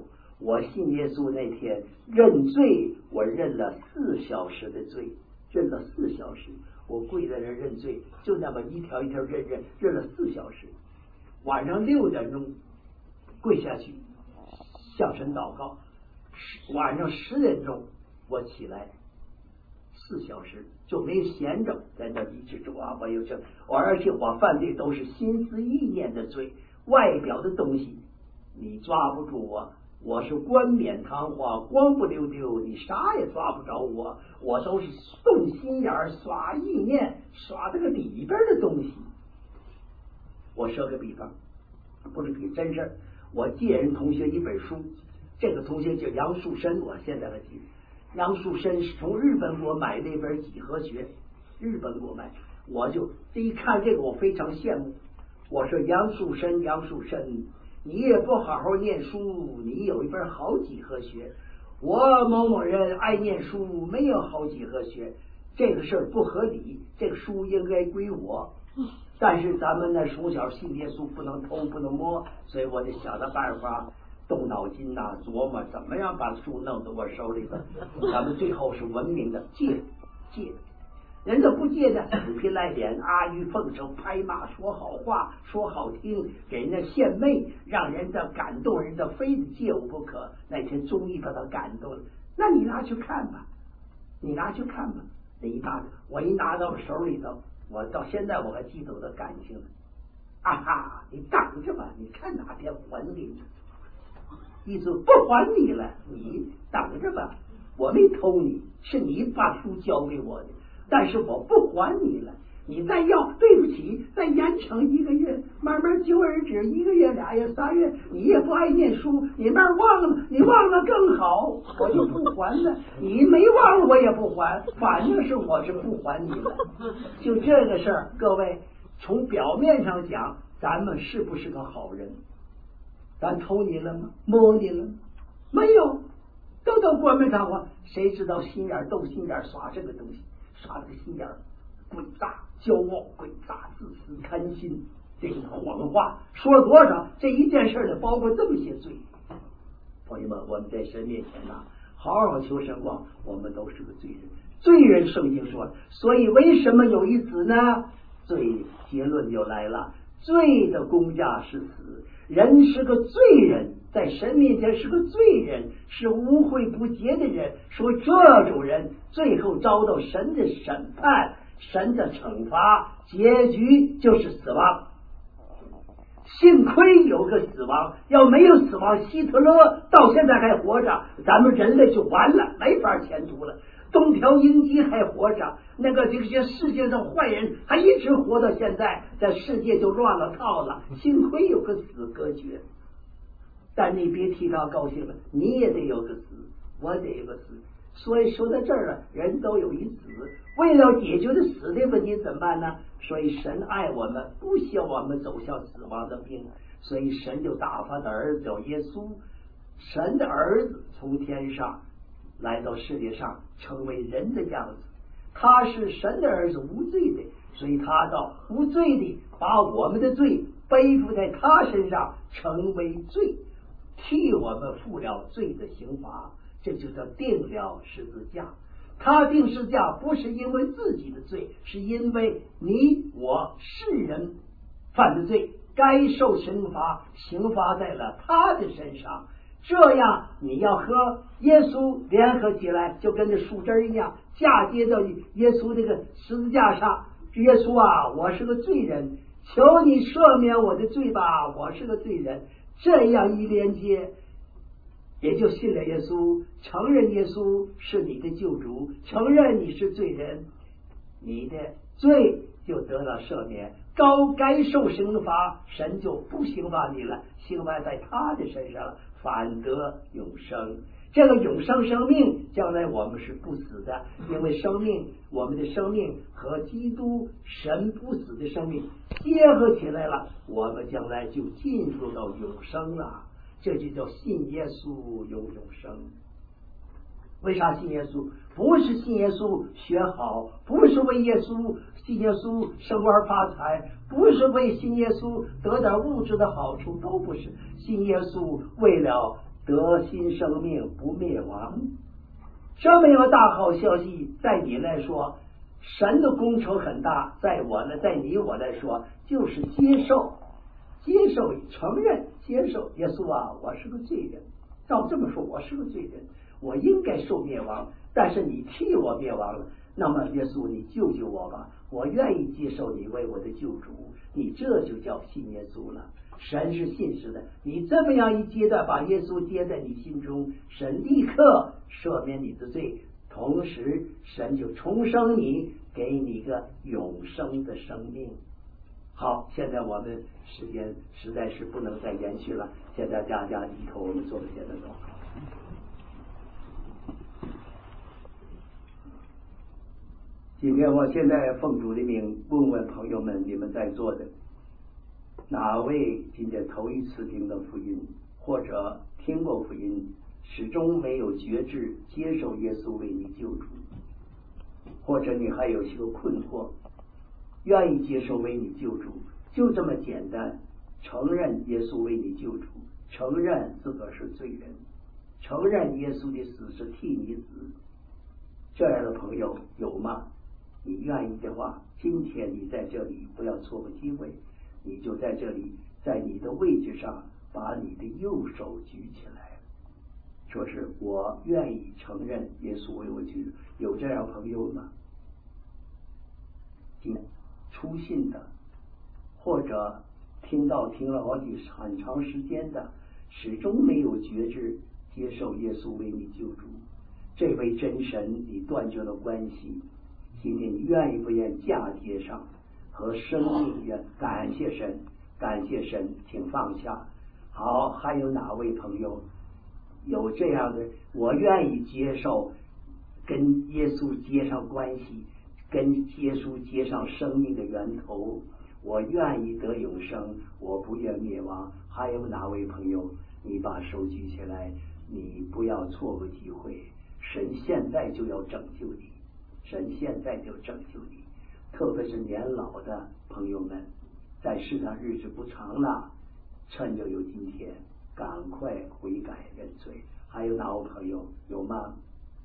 B: 我信耶稣那天认罪，我认了4小时的罪，认了4小时，我跪在那认罪，就那么一条一条认了4小时。晚上6点钟跪下去向神祷告，晚上10点钟我起来，4小时就没闲着，在那一直住啊，我有这，而且我犯罪都是心思意念的罪，外表的东西你抓不住我，我是冠冕堂皇，光不溜丢，你啥也抓不着我，我都是动心眼耍意念，耍这个里边的东西。我说个比方，不是比真事儿，我借人同学一本书，这个同学叫杨树深，我现在还记得，杨树深是从日本给我买那本几何学，日本给我买，我就这一看这个我非常羡慕，我说杨树深，你也不好好念书，你有一本好几何学，我某某人爱念书，没有好几何学，这个事儿不合理，这个书应该归我。但是咱们呢从小信耶稣，不能偷不能摸，所以我得想着办法动脑筋呐，琢磨怎么样把书弄到我手里头。咱们最后是文明的戒，人都不戒的死皮赖脸，阿谀奉承，拍马说好话，说好听，给人家献媚，让人家感动，人家非得戒无不可。那天终于把他感动了，那你拿去看吧，我一拿到手里头，我到现在我还记得我的感情啊哈，你等着吧，你看哪天还给你，意思不还你了，你等着吧，我没偷你，是你把书交给我的，但是我不还你了，你再要对不起，再延长1个月，慢慢久而止，1个月2月3月，你也不爱念书，你慢忘了，你忘了更好，我就不还了，你没忘我也不还，反正是我是不还你了。就这个事儿，各位从表面上讲，咱们是不是个好人？咱偷你了吗？摸你了吗？没有，都冠冕堂皇，谁知道心眼斗心眼耍这个东西，耍这个心眼诡诈骄傲，诡诈自私贪心，这个谎话说了多少，这一件事呢包括这么些罪。朋友们，我们在神面前呢好好求神光，我们都是个罪人，罪人圣经说了，所以为什么有一死呢？罪结论就来了，罪的工价是死，人是个罪人，在神面前是个罪人，是污秽不洁的人，说这种人最后遭到神的审判，神的惩罚，结局就是死亡。幸亏有个死亡，要没有死亡，希特勒到现在还活着，咱们人类就完了，没法前途了。东条英机还活着，那个这些世界上坏人还一直活到现在，在世界就乱了套了。幸亏有个死隔绝，但你别替他高兴了，你也得有个死，我得有个死。所以说到这儿了，人都有一死，为了解决这死的问题怎么办呢？所以神爱我们，不希望我们走向死亡的命，所以神就打发他的儿子叫耶稣，神的儿子从天上来到世界上，成为人的样子，他是神的儿子，无罪的，所以他到无罪的把我们的罪背负在他身上，成为罪，替我们负了罪的刑罚，这就叫定了十字架。他定十字架不是因为自己的罪，是因为你我世人犯的罪，该受刑罚，刑罚在了他的身上。这样你要和耶稣联合起来，就跟这树枝一样，嫁接到耶稣这个十字架上。耶稣啊，我是个罪人，求你赦免我的罪吧，我是个罪人。这样一连接，也就信了耶稣，承认耶稣是你的救主，承认你是罪人，你的罪就得到赦免，该受刑罚，神就不刑罚你了，刑罚在他的身上了，反得永生。这个永生生命将来我们是不死的，因为生命，我们的生命和基督神不死的生命结合起来了，我们将来就进入到永生了。这就叫信耶稣有永生。为啥信耶稣？不是信耶稣学好，不是为耶稣信耶稣升官发财，不是为信耶稣得点物质的好处，都不是。信耶稣为了得新生命，不灭亡。这么有大好消息，在你来说，神的工程很大，在你我来说，就是接受、承认、接受耶稣啊，我是个罪人。照这么说，我是个罪人，我应该受灭亡，但是你替我灭亡了，那么耶稣，你救救我吧，我愿意接受你为我的救主。你这就叫信耶稣了。神是信实的，你这么样一阶段把耶稣接在你心中，神立刻赦免你的罪，同时神就重生你，给你一个永生的生命。好，现在我们时间实在是不能再延续了，现在大家低头，我们做个简单祷告。今天我现在奉主的名问问朋友们，你们在座的哪位今天头一次听了福音，或者听过福音，始终没有觉知接受耶稣为你救主，或者你还有些个困惑，愿意接受为你救主，就这么简单，承认耶稣为你救主，承认自个儿是罪人，承认耶稣的死是替你死，这样的朋友有吗？你愿意的话，今天你在这里，不要错过机会，你就在这里，在你的位置上把你的右手举起来，说是我愿意承认耶稣为我救主。有这样朋友吗？初信的，或者听了很长时间的，始终没有觉知接受耶稣为你救主，这位真神你断绝了关系，今天你愿意不愿意嫁接上和生命一样？感谢神，感谢神，请放下。好，还有哪位朋友有这样的，我愿意接受跟耶稣接上关系，跟耶稣接上生命的源头，我愿意得永生，我不愿灭亡。还有哪位朋友，你把手举起来，你不要错过机会，神现在就要拯救你，神现在就拯救你。特别是年老的朋友们，在世上日子不长了，趁着有今天，赶快悔改认罪。还有哪位朋友有吗？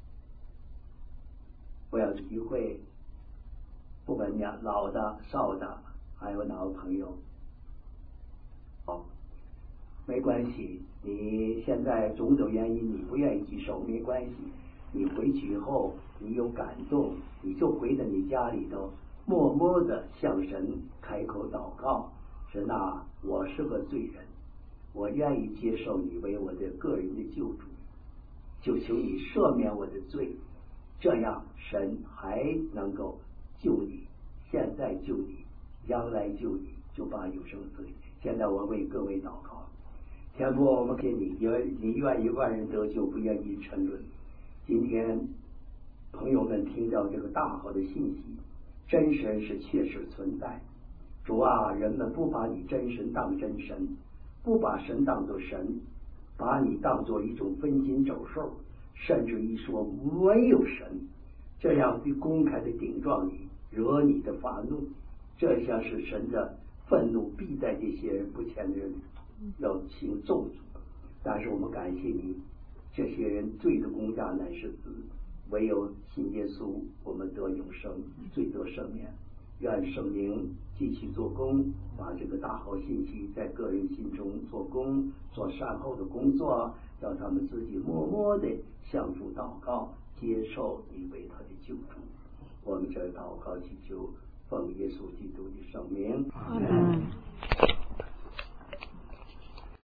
B: 不要机会，不管你老的少的，还有哪位朋友？好，没关系，你现在种种原因你不愿意举手没关系，你回去以后你有感动，你就回到你家里头，默默的向神开口祷告，神啊，我是个罪人，我愿意接受你为我的个人的救主，就求你赦免我的罪，这样神还能够救你，现在救你，将来救你，就把永生赐给你。现在我为各位祷告，天父，我们给你，你愿意万人得救，不愿意沉沦。今天朋友们听到这个大好的信息，真神是确实存在。主啊，人们不把你真神当真神，不把神当作神，把你当作一种分金走兽，甚至于说没有神，这样的公开的顶撞你，惹你的发怒，这像是神的愤怒必在这些人不虔的人要行咒诅。但是我们感谢你，这些人罪的公价乃是死，唯有信耶稣，我们得永生，罪得赦免。愿圣灵继续做工，把这个大好信息在个人心中做工，做善后的工作，让他们自己默默的向主祷告，接受你为他的救主。我们这祷告祈求，奉耶稣基督的圣名。